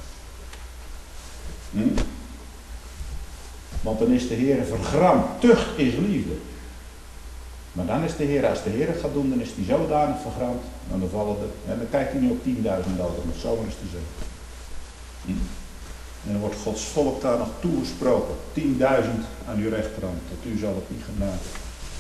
Hm? Want dan is de Heer vergramd. Tucht is liefde. Maar dan is de Heer, als de Heer het gaat doen, dan is hij zodanig vergramd. En dan vallen er, en dan kijkt hij niet op tienduizend doden, maar zo is te zeggen. Hm? En dan wordt Gods volk daar nog toegesproken. tienduizend aan uw rechterhand, tot u zal het niet gedaan.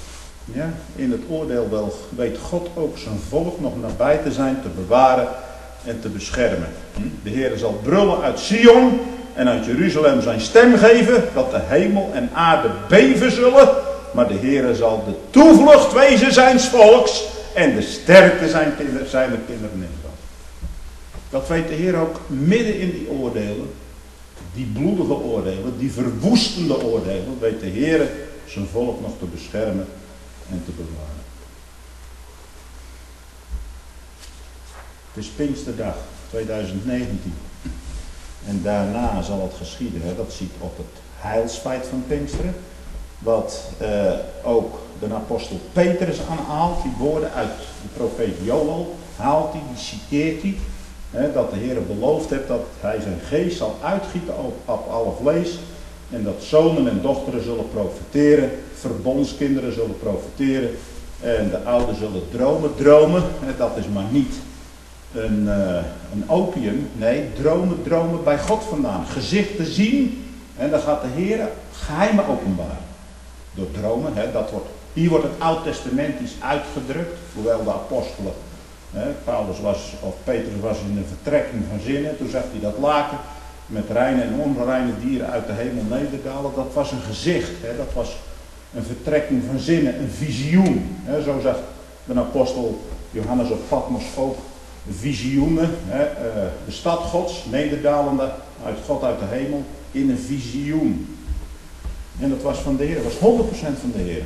Ja, in het oordeel wel weet God ook zijn volk nog nabij te zijn, te bewaren en te beschermen. De Heer zal brullen uit Sion en uit Jeruzalem zijn stem geven, dat de hemel en aarde beven zullen. Maar de Heer zal de toevlucht wezen zijns volks en de sterkte zijn kinderen, zijn de kinderen Israël. Dat weet de Heer ook midden in die oordelen, die bloedige oordelen, die verwoestende oordelen, weet de Heer zijn volk nog te beschermen en te bewaren. Het is Pinksterdag tweeduizend negentien. En daarna zal het geschieden. Hè? Dat ziet op het heilsfeit van Pinksteren. Wat uh, ook de apostel Petrus aanhaalt. Die woorden uit de profeet Joël haalt hij, die citeert hij. Hè? Dat de Heer beloofd heeft dat hij zijn geest zal uitgieten op, op alle vlees. En dat zonen en dochteren zullen profeteren. Verbondskinderen zullen profeteren. En de ouden zullen dromen. Dromen, hè? Dat is maar niet Een, uh, een opium, nee, dromen, dromen bij God vandaan. Gezichten zien en dan gaat de Heer geheimen openbaren. Door dromen, hè, dat wordt, hier wordt het Oud-testamentisch uitgedrukt, hoewel de apostelen, hè, Paulus was, of Petrus was in een vertrekking van zinnen, toen zag hij dat laken met reine en onreine dieren uit de hemel nederdalen. Dat was een gezicht, hè, dat was een vertrekking van zinnen, een visioen. Hè, zo zag de apostel Johannes op Patmos ook visioenen, hè, uh, de stad Gods, nederdalende uit God uit de hemel, in een visioen. En dat was van de Heer, dat was honderd procent van de Heer.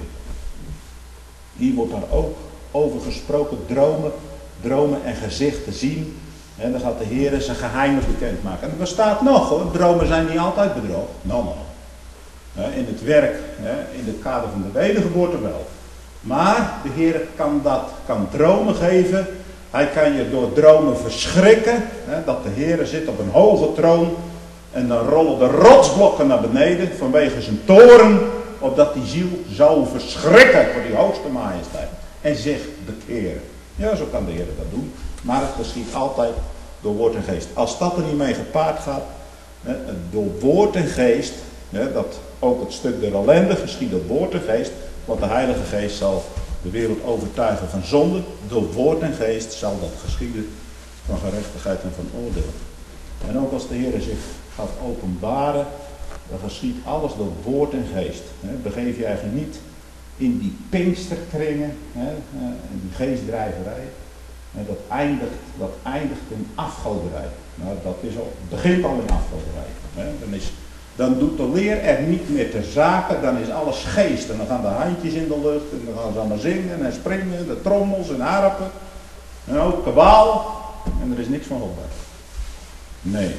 Hier wordt daar ook over gesproken, dromen, dromen en gezichten zien. En dan gaat de Heer zijn geheimen bekendmaken. En er bestaat nog hoor, dromen zijn niet altijd bedrog. Nou, nou. In het werk, in het kader van de wedergeboorte wel. Maar de Heer kan dat, kan dromen geven. Hij kan je door dromen verschrikken, hè, dat de Heer zit op een hoge troon en dan rollen de rotsblokken naar beneden vanwege zijn toorn, opdat die ziel zou verschrikken voor die hoogste majesteit en zich bekeren. Ja, zo kan de Heer dat doen, maar het geschiet altijd door woord en geest. Als dat er niet mee gepaard gaat, hè, door woord en geest, hè, dat ook het stuk der ellende geschiet door woord en geest, want de Heilige Geest zal de wereld overtuigen van zonde, door woord en geest zal dat geschieden van gerechtigheid en van oordeel. En ook als de Heer zich gaat openbaren, dan geschiet alles door woord en geest. Begeef je eigenlijk niet in die pinksterkringen, in die geestdrijverij. Dat eindigt, dat eindigt in afgoderij. Nou, dat is al, begint al in afgoderij. Dan is Dan doet de leer er niet meer ter zake, dan is alles geest. En dan gaan de handjes in de lucht en dan gaan ze allemaal zingen en springen, de trommels en harpen. En ook kabaal. En er is niks van houdbaar. Nee.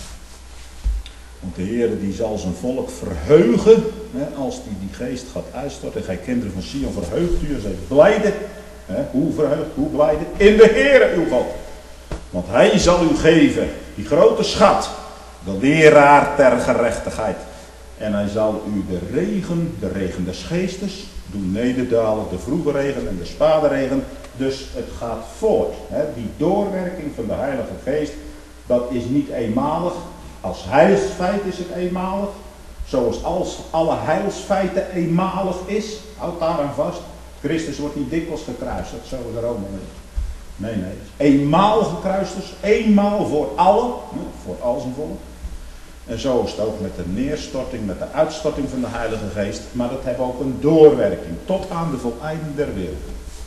Want de Heer die zal zijn volk verheugen, hè, als die die geest gaat uitstorten. Gij kinderen van Sion, verheugt u en zijt blijde. Hè, hoe verheugd, hoe blijde? In de Heer uw God. Want hij zal u geven, die grote schat. De leraar ter gerechtigheid. En hij zal u de regen, de regen des geestes, doen nederdalen, de vroege regen en de spade regen. Dus het gaat voort. Hè. Die doorwerking van de Heilige Geest, dat is niet eenmalig. Als heilsfeit is het eenmalig. Zoals als alle heilsfeiten eenmalig is. Houd daar aan vast. Christus wordt niet dikwijls gekruisigd, zo is er ook nog niet. Nee, nee. Eenmaal gekruist dus. Eenmaal voor allen. Voor al zijn volk. En zo is het ook met de neerstorting, met de uitstorting van de Heilige Geest. Maar dat heeft ook een doorwerking. Tot aan de voleinding der wereld.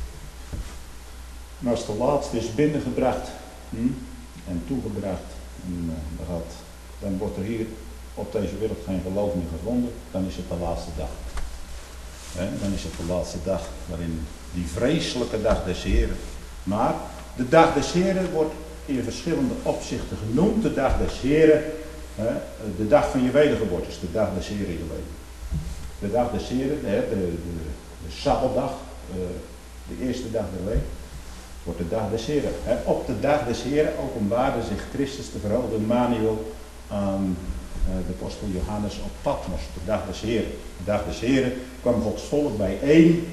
En als de laatste is binnengebracht hm, en toegebracht. En, uh, dan, gaat, dan wordt er hier op deze wereld geen geloof meer gevonden. Dan is het de laatste dag. He, dan is het de laatste dag waarin die vreselijke dag des Heren. Maar de dag des Heren wordt in verschillende opzichten genoemd. De dag des Heren, hè, de dag van je wedergeboorte is de dag des Heren in je leven. De dag des Heren, hè, de, de, de Sabbatdag, de eerste dag der week, wordt de dag des Heren. Hè. Op de dag des Heren openbaarde zich Christus de verhoogde Emmanuel aan de apostel Johannes op Patmos. De dag des Heren. De dag des Heren kwam Gods volk bijeen.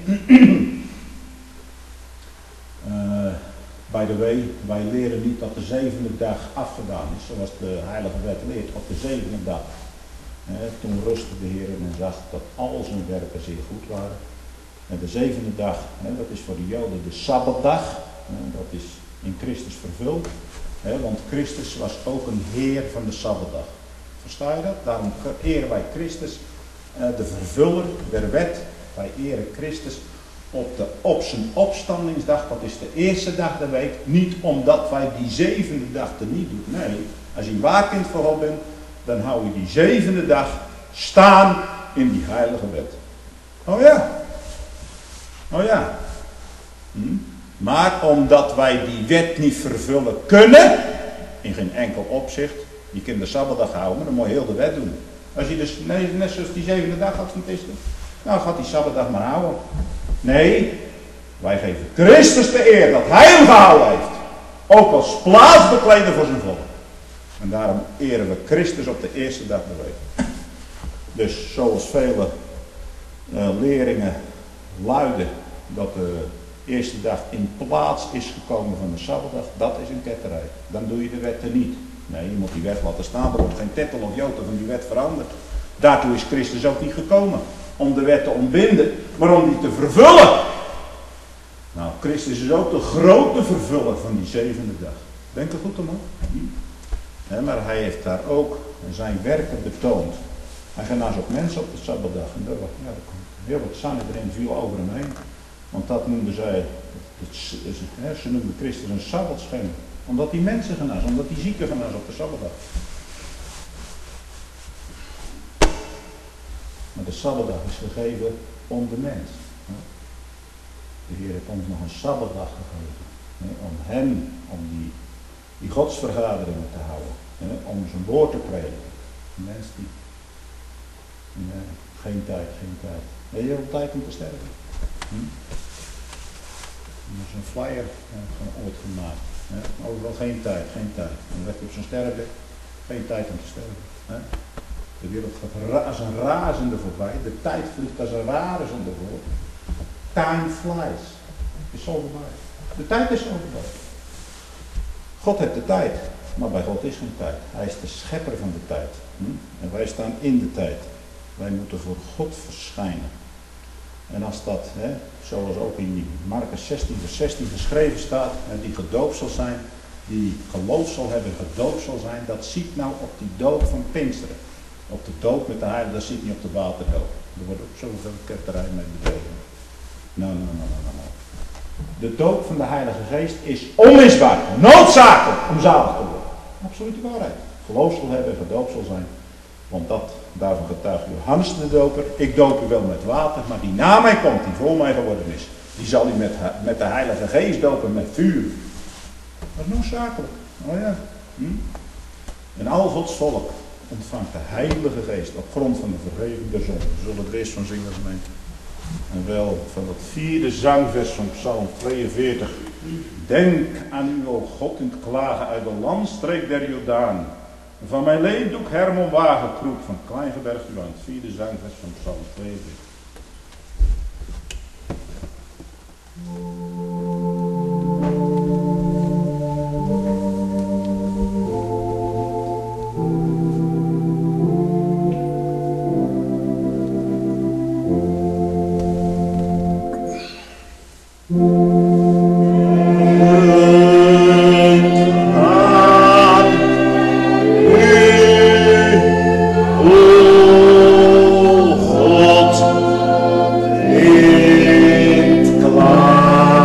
Uh, by the way, wij leren niet dat de zevende dag afgedaan is, zoals de Heilige Wet leert, op de zevende dag. Uh, toen rustte de Heer en zag dat al zijn werken zeer goed waren. En de zevende dag, uh, dat is voor de Joden de Sabbatdag, uh, dat is in Christus vervuld. He, want Christus was ook een Heer van de Sabbatdag. Versta je dat? Daarom eren wij Christus, uh, de vervuller der wet. Wij eren Christus op, de, op zijn opstandingsdag. Dat is de eerste dag der week. Niet omdat wij die zevende dag er niet doen. Nee, als je waakend voor God bent, dan hou je die zevende dag staan in die heilige wet. Oh ja. Oh ja. Hm? Maar omdat wij die wet niet vervullen kunnen, in geen enkel opzicht, je kunt de Sabbatdag houden, maar dan moet je heel de wet doen. Als je dus net zoals die zevende dag had van Christus, nou gaat die Sabbatdag maar houden. Nee, wij geven Christus de eer dat hij hem gehouden heeft. Ook als plaatsbekleder voor zijn volk. En daarom eren we Christus op de eerste dag der week. Dus zoals vele uh, leringen luiden dat de eerste dag in plaats is gekomen van de Sabbatdag, dat is een ketterij. Dan doe je de wet er niet. Nee, je moet die wet laten staan. Er wordt geen tettel of jota van die wet veranderd. Daartoe is Christus ook niet gekomen. Om de wet te ontbinden, maar om die te vervullen. Nou, Christus is ook de grote vervuller van die zevende dag. Denk er goed om hoor. He, maar hij heeft daar ook zijn werken betoond. Hij genas ook mensen op de Sabbatdag. En daar, ja, er komt heel wat Sanhedrin viel over hem heen. Want dat noemden zij, het, het, ze noemden Christus een Sabbatschender. Omdat hij mensen genas, omdat hij zieken genas op de Sabbatdag. Maar de Sabbatdag is gegeven om de mens. De Heer heeft ons nog een Sabbatdag gegeven. Om hem, om die, die godsvergaderingen te houden. Om zijn woord te prediken. Een mens die... Nee, geen tijd, geen tijd. Weet je wel tijd om te sterven? Hm? Er is een flyer uh, ooit gemaakt. Hè? Overal geen tijd, geen tijd. En dan werd hij op zijn sterfbed. Geen tijd om te sterven. Hè? De wereld gaat ra als een razende voorbij. De tijd vliegt als een razende voor. Time flies. Het is zo voorbij. De tijd is zo voorbij. God heeft de tijd. Maar bij God is geen tijd. Hij is de schepper van de tijd. Hm? En wij staan in de tijd. Wij moeten voor God verschijnen. En als dat, hè, zoals ook in Markus zestien vers zestien geschreven staat, hè, die gedoopt zal zijn, die geloof zal hebben, gedoopt zal zijn, dat ziet nou op die doop van Pinksteren. Op de doop met de heilige, dat ziet niet op de waterdoop. Er wordt ook zoveel ketterij mee bedreven. Nou, nou, nou, nou, nou. De doop van de Heilige Geest is onmisbaar, noodzakelijk om zalig te worden. Absolute waarheid. Geloof zal hebben, gedoopt zal zijn. Want dat, daarvan getuigt Johannes de Doper. Ik doop u wel met water, maar die na mij komt, die voor mij geworden is. Die zal u met, met de Heilige Geest dopen, met vuur. Dat is noodzakelijk. Oh ja. Hm? En al Gods volk ontvangt de Heilige Geest op grond van de vergeving der zonde. We zullen er eerst van zingen, gemeente. En wel van het vierde zangvers van Psalm tweeënveertig. Denk aan u, o God, in het klagen uit de landstreek der Jordaan. Van mijn leeddoek Hermon Wagenkroek van Kleingebergte aan het vierde zangvers van Psalm tweeënveertig. God, in het klaar.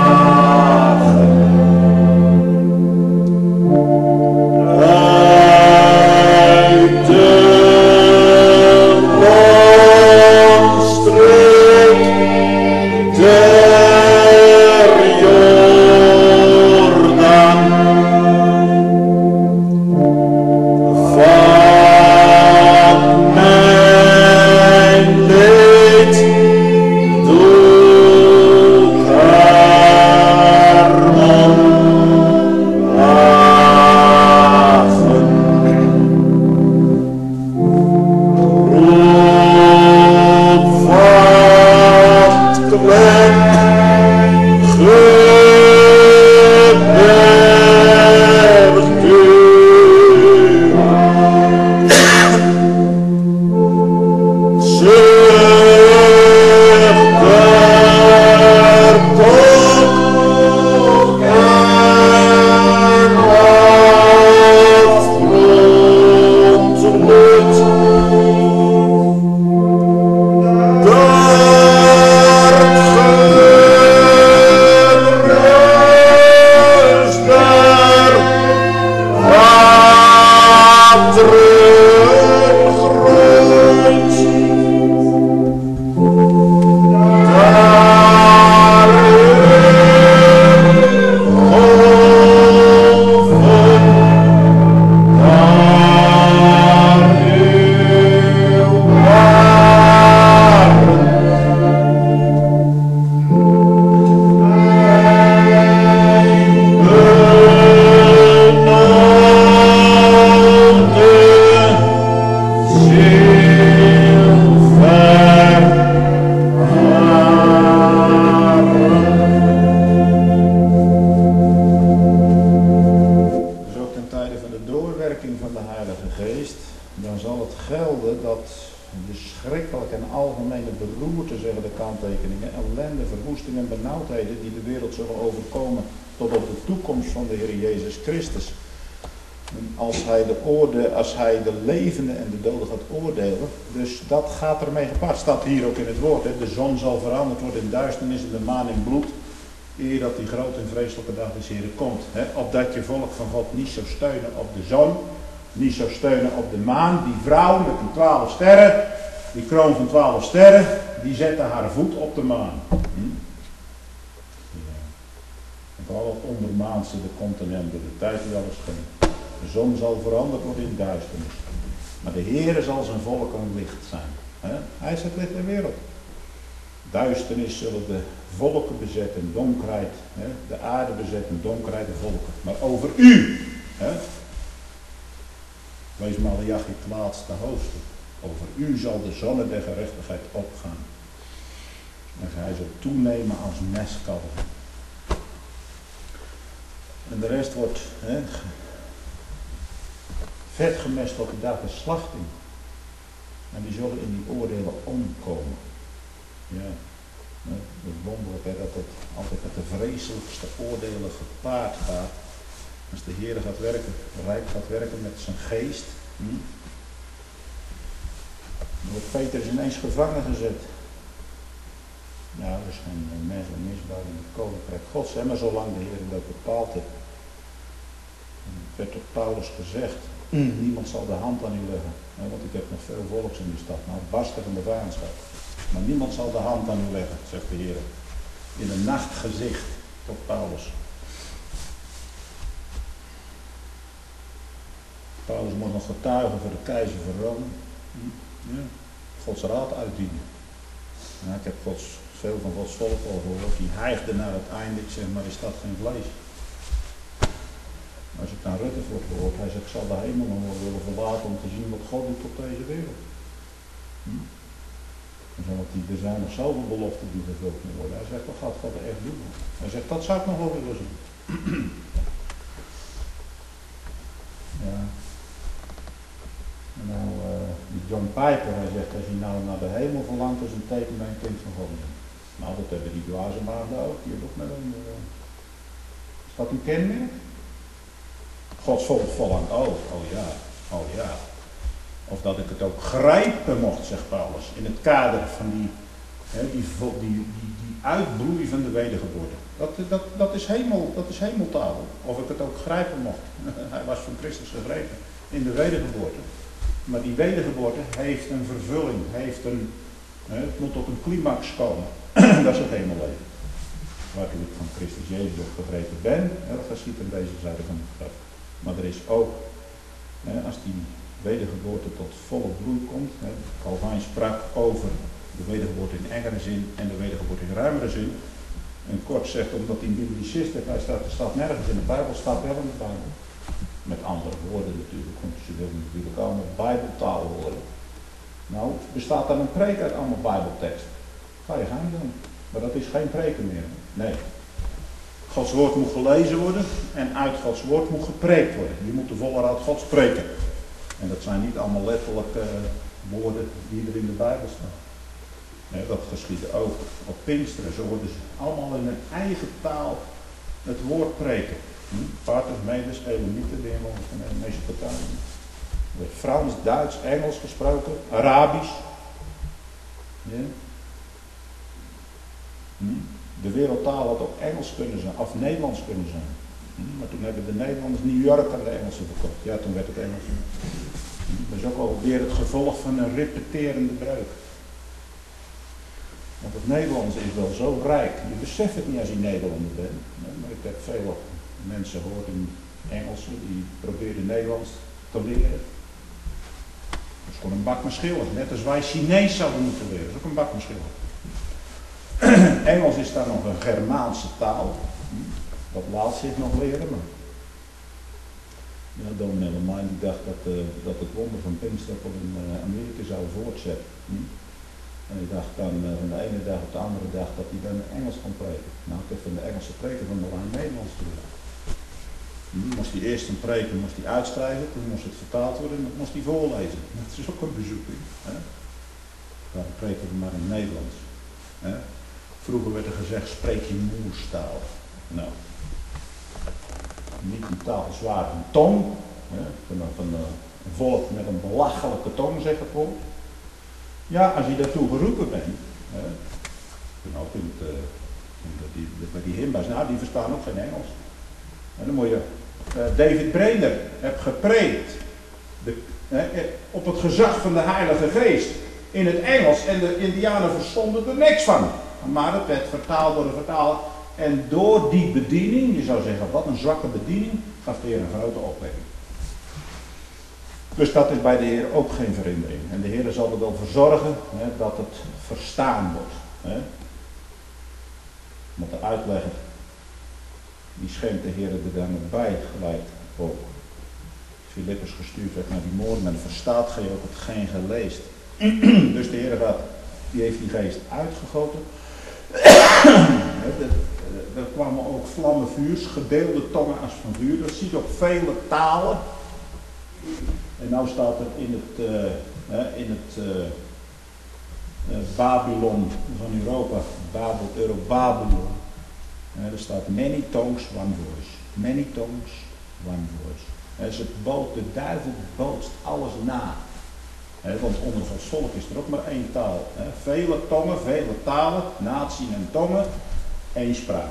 de schrikkelijke en algemene beroerte, zeggen de kanttekeningen, ellende, verwoesting en benauwdheden die de wereld zullen overkomen tot op de toekomst van de Heer Jezus Christus. En als hij de oorde, als hij de levenden en de doden gaat oordelen, dus dat gaat ermee gepaard. Staat hier ook in het woord, hè? De zon zal veranderd worden in duisternis en de maan in bloed, eer dat die grote en vreselijke dag des Heren komt. Hè? Opdat je volk van God niet zou steunen op de zon, niet zou steunen op de maan. Die vrouw met die twaalf sterren, die kroon van twaalf sterren, die zette haar voet op de maan. Hm? Ja. En vooral het ondermaanse, de continenten, de tijd die alles ging. De zon zal veranderd worden in duisternis. Maar de Heere zal zijn volk een licht zijn. Hè? Hij is het licht der wereld. Duisternis zullen de volken bezetten, donkerheid. Hè? De aarde bezetten, donkerheid de volken. Maar over u, hè? Wees Maleachi het laatste hoofdstuk. Over u zal de zonne der gerechtigheid opgaan. En hij zal toenemen als mestkalven. En de rest wordt hè, vet gemest op de dag der slachting. En die zullen in die oordelen omkomen. Ja, het is wonderlijk hè, dat het altijd met de vreselijkste oordelen gepaard gaat. Als de Heer gaat werken, Rijk gaat werken met zijn geest. Hm? Dan wordt Petrus ineens gevangen gezet. Nou, dat is geen mens en misbouw in het koninkrijk Gods, hè, maar zolang de Heer dat bepaald heeft. Het werd door Paulus gezegd, mm. niemand zal de hand aan u leggen. Hè, want ik heb nog veel volks in de stad, nou barsten van de vijandschap. Maar niemand zal de hand aan u leggen, zegt de Heer. In een nachtgezicht tot Paulus. Paulus moet nog getuigen voor de keizer van Rome. Ja. Gods raad uitdienen. Nou, ik heb Gods, veel van Gods volk al gehoord. Die hijgde naar het einde. Ik zeg, maar is dat geen vlees? Als ik naar Rutte wordt gehoord, hij zegt, ik zal de hemel nog wel willen verlaten om te zien wat God doet op deze wereld. Hm? Er zijn nog zoveel beloften die vervuld moeten worden. Hij zegt, wat gaat God echt doen? Hij zegt, dat zou ik nog wel willen zien. Ja. Nou, uh, die John Piper, hij zegt, als je nou naar de hemel verlangt, is een teken bij een kind van God. Nou, dat hebben die dwaze maagden ook. Die hebben ook met een, uh, is dat een kenmerk? Gods volk verlangt ook. Oh ja, oh ja. Of dat ik het ook grijpen mocht, zegt Paulus, in het kader van die, hè, die, die, die, die uitbloei van de wedergeboorte. Dat, dat, dat, is hemel, dat is hemeltaal. Of ik het ook grijpen mocht. Hij was van Christus gegrepen in de wedergeboorte. Maar die wedergeboorte heeft een vervulling, heeft een, hè, het moet tot een climax komen. Dat is het hemelleven. Waartoe ik van Christus Jezus ook gegrepen ben, hè, dat geschiet aan deze zijde van het graf. Maar er is ook, hè, als die wedergeboorte tot volle bloei komt. Hè. Calvijn sprak over de wedergeboorte in engere zin en de wedergeboorte in ruimere zin. En kort zegt, omdat hij biblicist is, hij staat, er staat nergens in de Bijbel, staat wel in de Bijbel. Met andere woorden natuurlijk, want ze willen natuurlijk allemaal Bijbeltaal horen. Nou, bestaat dan een preek uit allemaal Bijbelteksten. Ga je gang doen. Maar dat is geen preken meer. Nee. Gods woord moet gelezen worden en uit Gods woord moet gepreekt worden. Je moet de volle raad Gods spreken. En dat zijn niet allemaal letterlijke uh, woorden die er in de Bijbel staan. Nee, dat geschiedde ook op Pinksteren. Zo worden ze allemaal in hun eigen taal het woord preken. Hm? Parters, Medes, Elamieten, de inwoners van Mesopotamië. Er wordt Frans, Duits, Engels gesproken, Arabisch. Ja. Hm? De wereldtaal had ook Engels kunnen zijn, of Nederlands kunnen zijn. Hm? Maar toen hebben de Nederlanders New York aan de Engelsen verkocht. Ja, toen werd het Engels. Hm? Dat is ook alweer het gevolg van een repeterende breuk. Want het Nederlands is wel zo rijk. Je beseft het niet als je Nederlander bent. Maar ik heb veel mensen gehoord in Engelsen die probeerden Nederlands te leren. Dat is gewoon een bak met schillen. Net als wij Chinees zouden moeten leren. Dat is ook een bak met schillen. Engels is daar nog een Germaanse taal. Dat laat zich nog leren. Maar ja, dominee Lemijn die dacht dat, uh, dat het wonder van Pinkster in uh, Amerika zou voortzetten. Hm? En ik dacht dan uh, van de ene dag op de andere dag dat hij dan Engels kon preken. Nou, ik heb van de Engelse preker van de lijn Nederlands doen. Hm? Moest hij eerst een preken moest hij uitschrijven, toen moest het vertaald worden en dat moest hij voorlezen. Dat is ook een bezoeking. Hè? Dan preken we maar in het Nederlands. Hè? Vroeger werd er gezegd, spreek je moerstaal. Nou, niet een taal zwaar een tong. Hè? Van een, een volk met een belachelijke tong, zegt het woord. Ja, als je daartoe geroepen bent. Hè? Nou, in het, uh, die, bij die himba's, nou, die verstaan ook geen Engels. En dan moet je, uh, David Brainerd heeft gepreekt de, uh, op het gezag van de Heilige Geest in het Engels en de Indianen verstonden er niks van. Maar het werd vertaald door de vertaler en door die bediening, je zou zeggen wat een zwakke bediening, gaf de Heer een grote opwekking. Dus dat is bij de Heer ook geen verhindering. En de Heer zal er wel voor zorgen hè, dat het verstaan wordt. Hè. Want de uitlegger, die schenkt de Heer er dan nog bij gelijk ook. Filippus gestuurd werd naar die moorden, men verstaat gij ook hetgeen geleest. Dus de Heer gaat, die heeft die geest uitgegoten. Er kwamen ook vlammen vuurs, gedeelde tongen als van vuur. Dat ziet op vele talen. En nou staat er in het, uh, in het uh, uh, Babylon van Europa, Babel, Euro-Babylon. Uh, er staat many tongues, one voice. Many tongues, one voice. Uh, ze bood, de duivel bootst alles na. Uh, want onder Gods volk is er ook maar één taal. Uh, vele tongen, vele talen, natie en tongen, één spraak.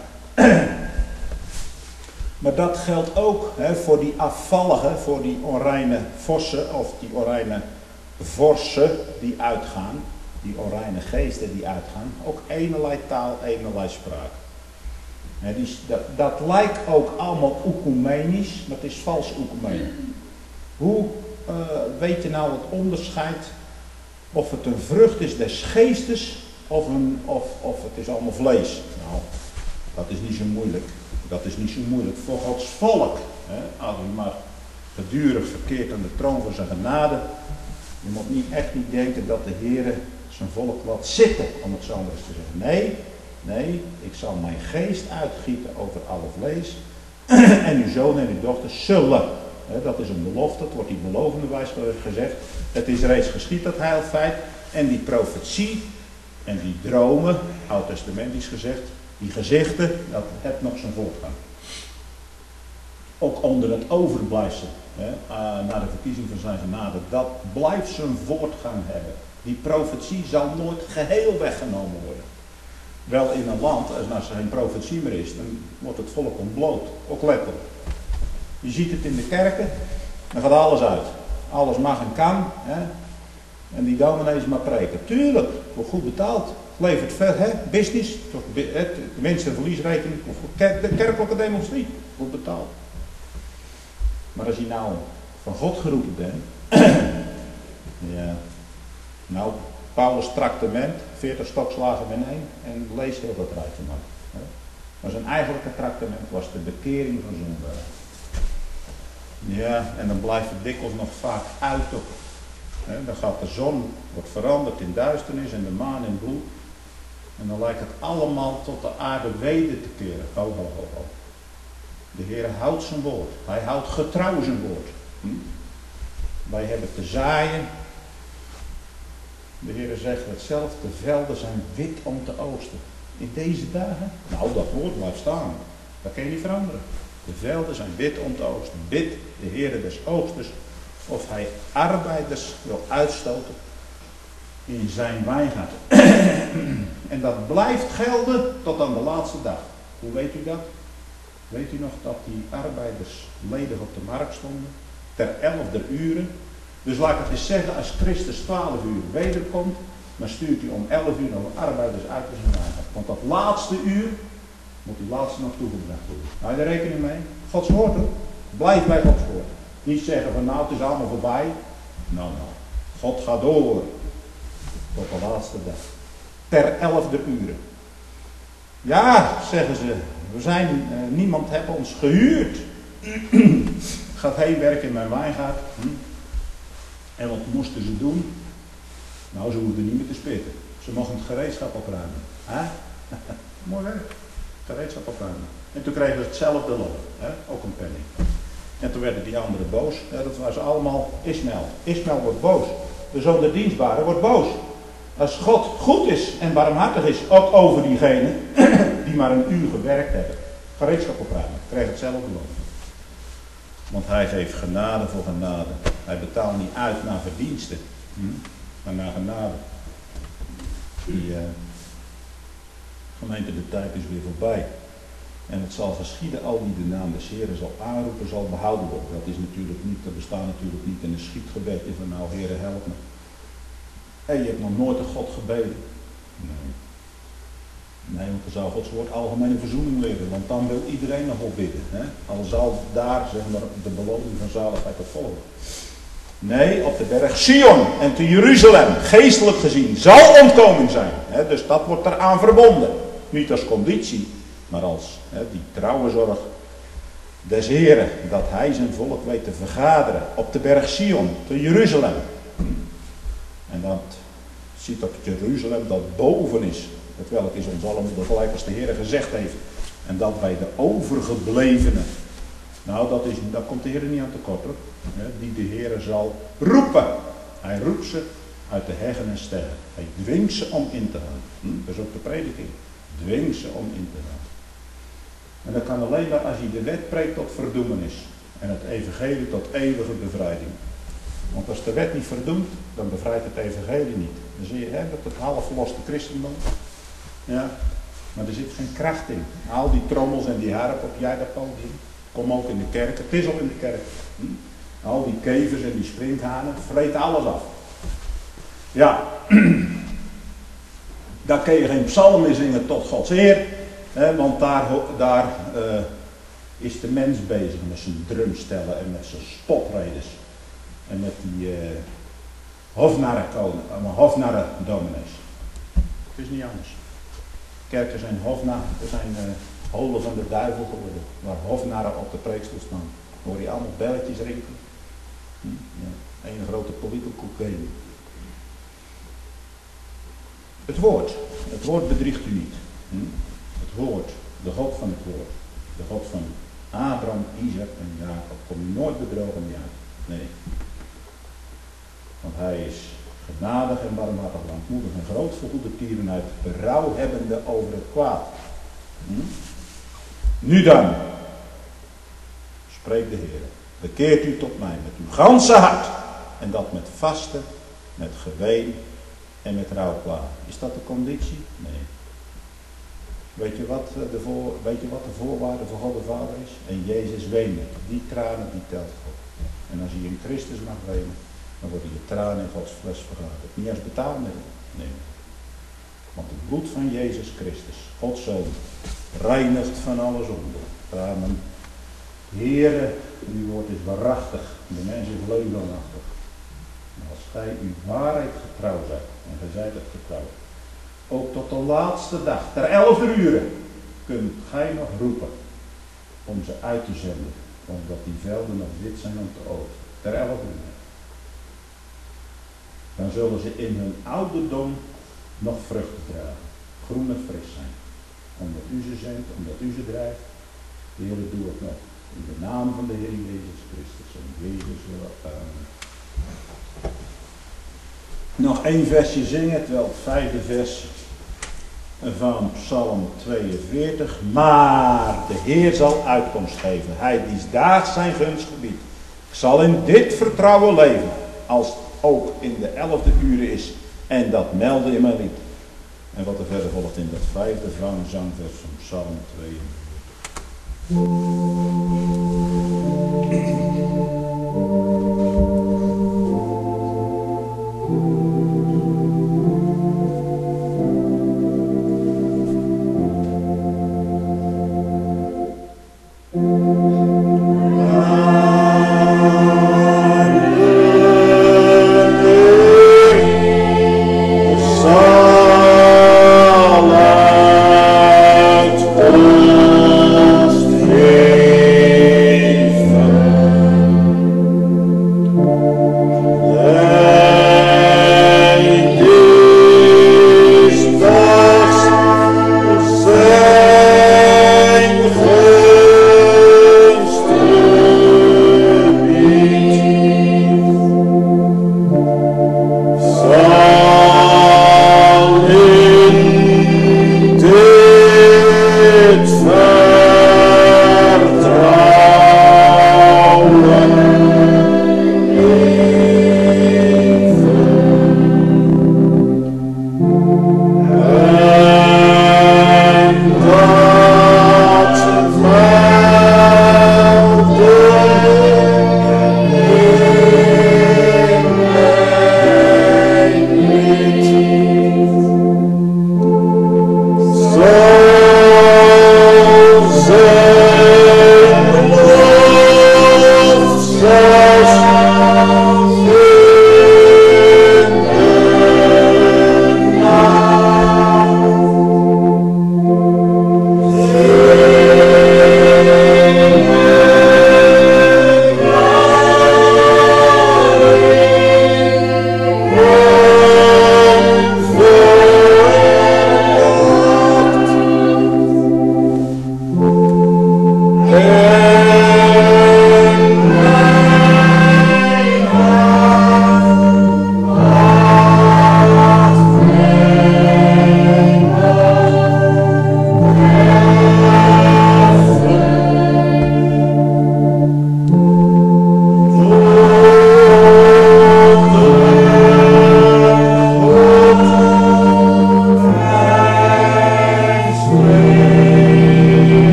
Maar dat geldt ook hè, voor die afvalligen, voor die onreine vossen of die onreine vorsen die uitgaan, die onreine geesten die uitgaan, ook eenerlei taal, eenerlei spraak. Hè, die, dat, dat lijkt ook allemaal oekumenisch, maar het is vals oekumene. Hoe uh, weet je nou het onderscheid of het een vrucht is des geestes of, een, of, of het is allemaal vlees? Nou, dat is niet zo moeilijk. Dat is niet zo moeilijk voor Gods volk. Hè? Als u maar gedurig verkeert aan de troon van zijn genade. Je moet niet echt niet denken dat de Heer zijn volk laat zitten, om het zo maar eens te zeggen. Nee, nee, ik zal mijn geest uitgieten over alle vlees. En uw zonen en uw dochters zullen. Hè? Dat is een belofte, het wordt die belovende wijs gezegd. Het is reeds geschied, dat heilfeit. En die profetie en die dromen, oud-testamentisch gezegd. Die gezichten, dat heeft nog zijn voortgang. Ook onder het overblijfsel, hè, uh, na de verkiezing van zijn genade, dat blijft zijn voortgang hebben. Die profetie zal nooit geheel weggenomen worden. Wel in een land, als er geen profetie meer is, dan wordt het volk ontbloot, ook letterlijk. Je ziet het in de kerken, dan gaat alles uit. Alles mag en kan, hè. En die dominees maar preken. Tuurlijk, wordt goed betaald. Levert ver, hè? Business, toch, de winst- en verliesrekening, of de kerkelijke demonstrie, wordt betaald. Maar als je nou van God geroepen bent, ja, nou, Paulus' tractement, veertig stokslagen in één, en lees heel dat rijtje maar. Hè? Maar zijn eigenlijke tractement was de bekering van zondaar. Ja, en dan blijft het dikwijls nog vaak uit op. He, dan gaat de zon, wordt veranderd in duisternis en de maan in bloed. En dan lijkt het allemaal tot de aarde weder te keren. Ho, ho, ho, ho. De Heer houdt zijn woord. Hij houdt getrouw zijn woord. Hm? Wij hebben te zaaien. De Heer zegt hetzelfde. De velden zijn wit om te oogsten. In deze dagen? Nou, dat woord blijft staan. Dat kan je niet veranderen. De velden zijn wit om te oogsten. Bid de Heer des oogsters of hij arbeiders wil uitstoten in zijn wijngaard. En dat blijft gelden tot aan de laatste dag. Hoe weet u dat? Weet u nog dat die arbeiders ledig op de markt stonden? Ter elfde uren. Dus laat ik het eens zeggen, als Christus twaalf uur wederkomt, dan stuurt hij om elf uur nog arbeiders uit in zijn wijngaard. Want dat laatste uur moet die laatste nog toegebracht worden. Hou je er rekening mee? Gods woord hoor. Blijf bij Gods woord. Niet zeggen van nou het is allemaal voorbij. Nou nou. God gaat door. Tot de laatste dag. Ter elfde uren. Ja, zeggen ze. We zijn, uh, niemand heeft ons gehuurd. Gaat heen werken in mijn wijngaard. Hm? En wat moesten ze doen? Nou, ze hoefden niet meer te spitten. Ze mochten het gereedschap opruimen. Hè? Mooi werk. Gereedschap opruimen. En toen kregen ze hetzelfde loon. Hè? Ook een penning. En toen werden die anderen boos. Ja, dat was allemaal Ismaël. Ismaël wordt boos. De zoon der dienstbare wordt boos. Als God goed is en barmhartig is, ook over diegenen die maar een uur gewerkt hebben, gereedschap opruimen, krijgt hetzelfde loon. Want hij geeft genade voor genade. Hij betaalt niet uit naar verdiensten, hm? maar naar genade. Die uh, gemeente, de tijd is weer voorbij. En het zal geschieden, al wie de naam des Heren zal aanroepen, zal behouden worden. Dat is natuurlijk niet, dat bestaat natuurlijk niet in een schietgebedje van nou Heere help me. En je hebt nog nooit een God gebeden. Nee. Nee, want dan zou Gods woord algemene verzoening leren. Want dan wil iedereen nog op bidden. Hè? Al zal daar zeg maar, de beloning van zaligheid op volgen. Nee, op de berg Sion en te Jeruzalem, geestelijk gezien, zal ontkoming zijn. Hè? Dus dat wordt eraan verbonden. Niet als conditie, maar als hè, die trouwe zorg des Heren. Dat hij zijn volk weet te vergaderen. Op de berg Sion, te Jeruzalem. En dat ziet dat Jeruzalem dat boven is. Het welk is ons allemaal gelijk als de Heer gezegd heeft. En dat bij de overgeblevenen. Nou, dat is, daar komt de Heer niet aan tekort hoor. Die de Heer zal roepen. Hij roept ze uit de heggen en sterren. Hij dwingt ze om in te gaan. Hm? Dat is ook de prediking. Dwingt ze om in te gaan. En dat kan alleen maar als je de wet preekt tot verdoemenis. En het evangelie tot eeuwige bevrijding. Want als de wet niet verdoemt, dan bevrijdt het evangelie niet. Dan zie je hè, dat het half verloste christendom. Ja, maar er zit geen kracht in. Al die trommels en die harp op jij dat podium. Kom ook in de kerk. Het is al in de kerk. Hm? Al die kevers en die sprinkhanen vreten alles af. Ja. Daar kun je geen psalmen zingen tot Gods eer. Hè, want daar, daar uh, is de mens bezig met zijn drumstellen en met zijn spotreders. En met die uh, hofnarrenkonen, uh, hofnarrendominees. Het is niet anders. Kerken zijn hofnarren, er zijn uh, holen van de duivel geworden. Waar hofnarren op de preekstoel staan. Dan hoor je allemaal belletjes rinkelen. Hm? Ja, een grote political game. Het woord. Het woord bedriegt u niet. Hm? Het woord. De God van het woord. De God van Abraham, Isaac en Jacob. Kom je nooit bedrogen mee uit. Nee. Want hij is genadig en barmhartig, langmoedig en groot voor goede tierenheid, berouw hebbende over het kwaad. Hm? Nu dan, spreekt de Heer, bekeert u tot mij met uw ganse hart, en dat met vasten, met geween en met rouwklaar. Is dat de conditie? Nee. Weet je wat de, voor, weet je wat de voorwaarde voor God de Vader is? En Jezus weende. Die tranen die telt God. En als je in Christus mag wenen, dan worden je tranen in Gods fles vergaderd. Niet als betaalmiddel. Nee. Want het bloed van Jezus Christus, Gods Zoon, reinigt van alle zonde. Amen. Heere, uw woord is waarachtig. De mens is leugenachtig. Maar als gij uw waarheid getrouw zijt, en gij zijt het getrouw, ook tot de laatste dag, ter elfde uren, kunt gij nog roepen om ze uit te zenden, omdat die velden nog wit zijn om te oogsten. Ter elfde uren. Dan zullen ze in hun ouderdom nog vruchten dragen, groen en fris zijn. Omdat u ze zendt, omdat u ze drijft. Heer, doe het nog. In de naam van de Heer Jezus Christus. En Jezus wil amen. Nog één versje zingen, terwijl het vijfde vers van Psalm tweeënveertig. Maar de Heer zal uitkomst geven. Hij die daags zijn gunst gebiedt. Ik zal in dit vertrouwen leven. Als het ook in de elfde uren is. En dat meldde in mijn lied. En wat er verder volgt in dat vijfde van zangvers van Psalm tweeënveertig. Zal het ons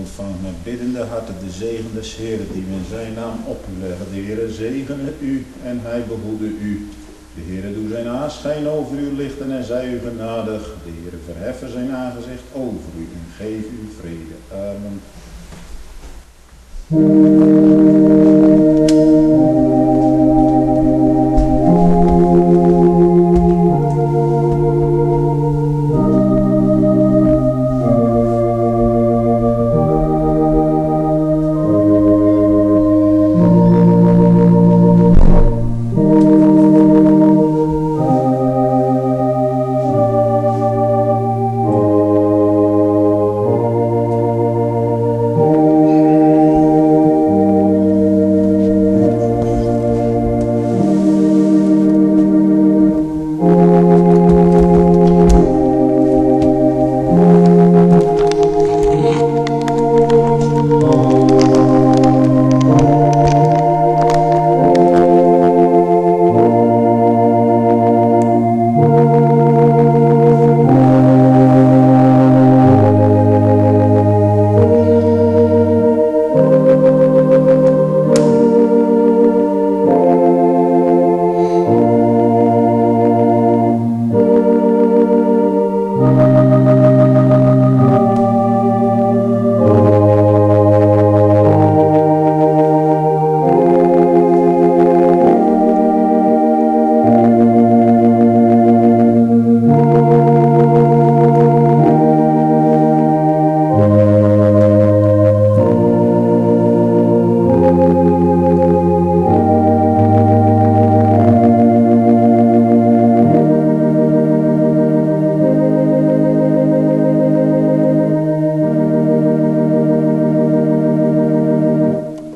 ontvangt met biddende harten de zegen des Heeren die we in zijn naam op u leggen. De Heere zegene u en hij behoede u. De Heere doe zijn aanschijn over u lichten en zij u genadig. De Heere verheffen zijn aangezicht over u en geef u vrede. Amen.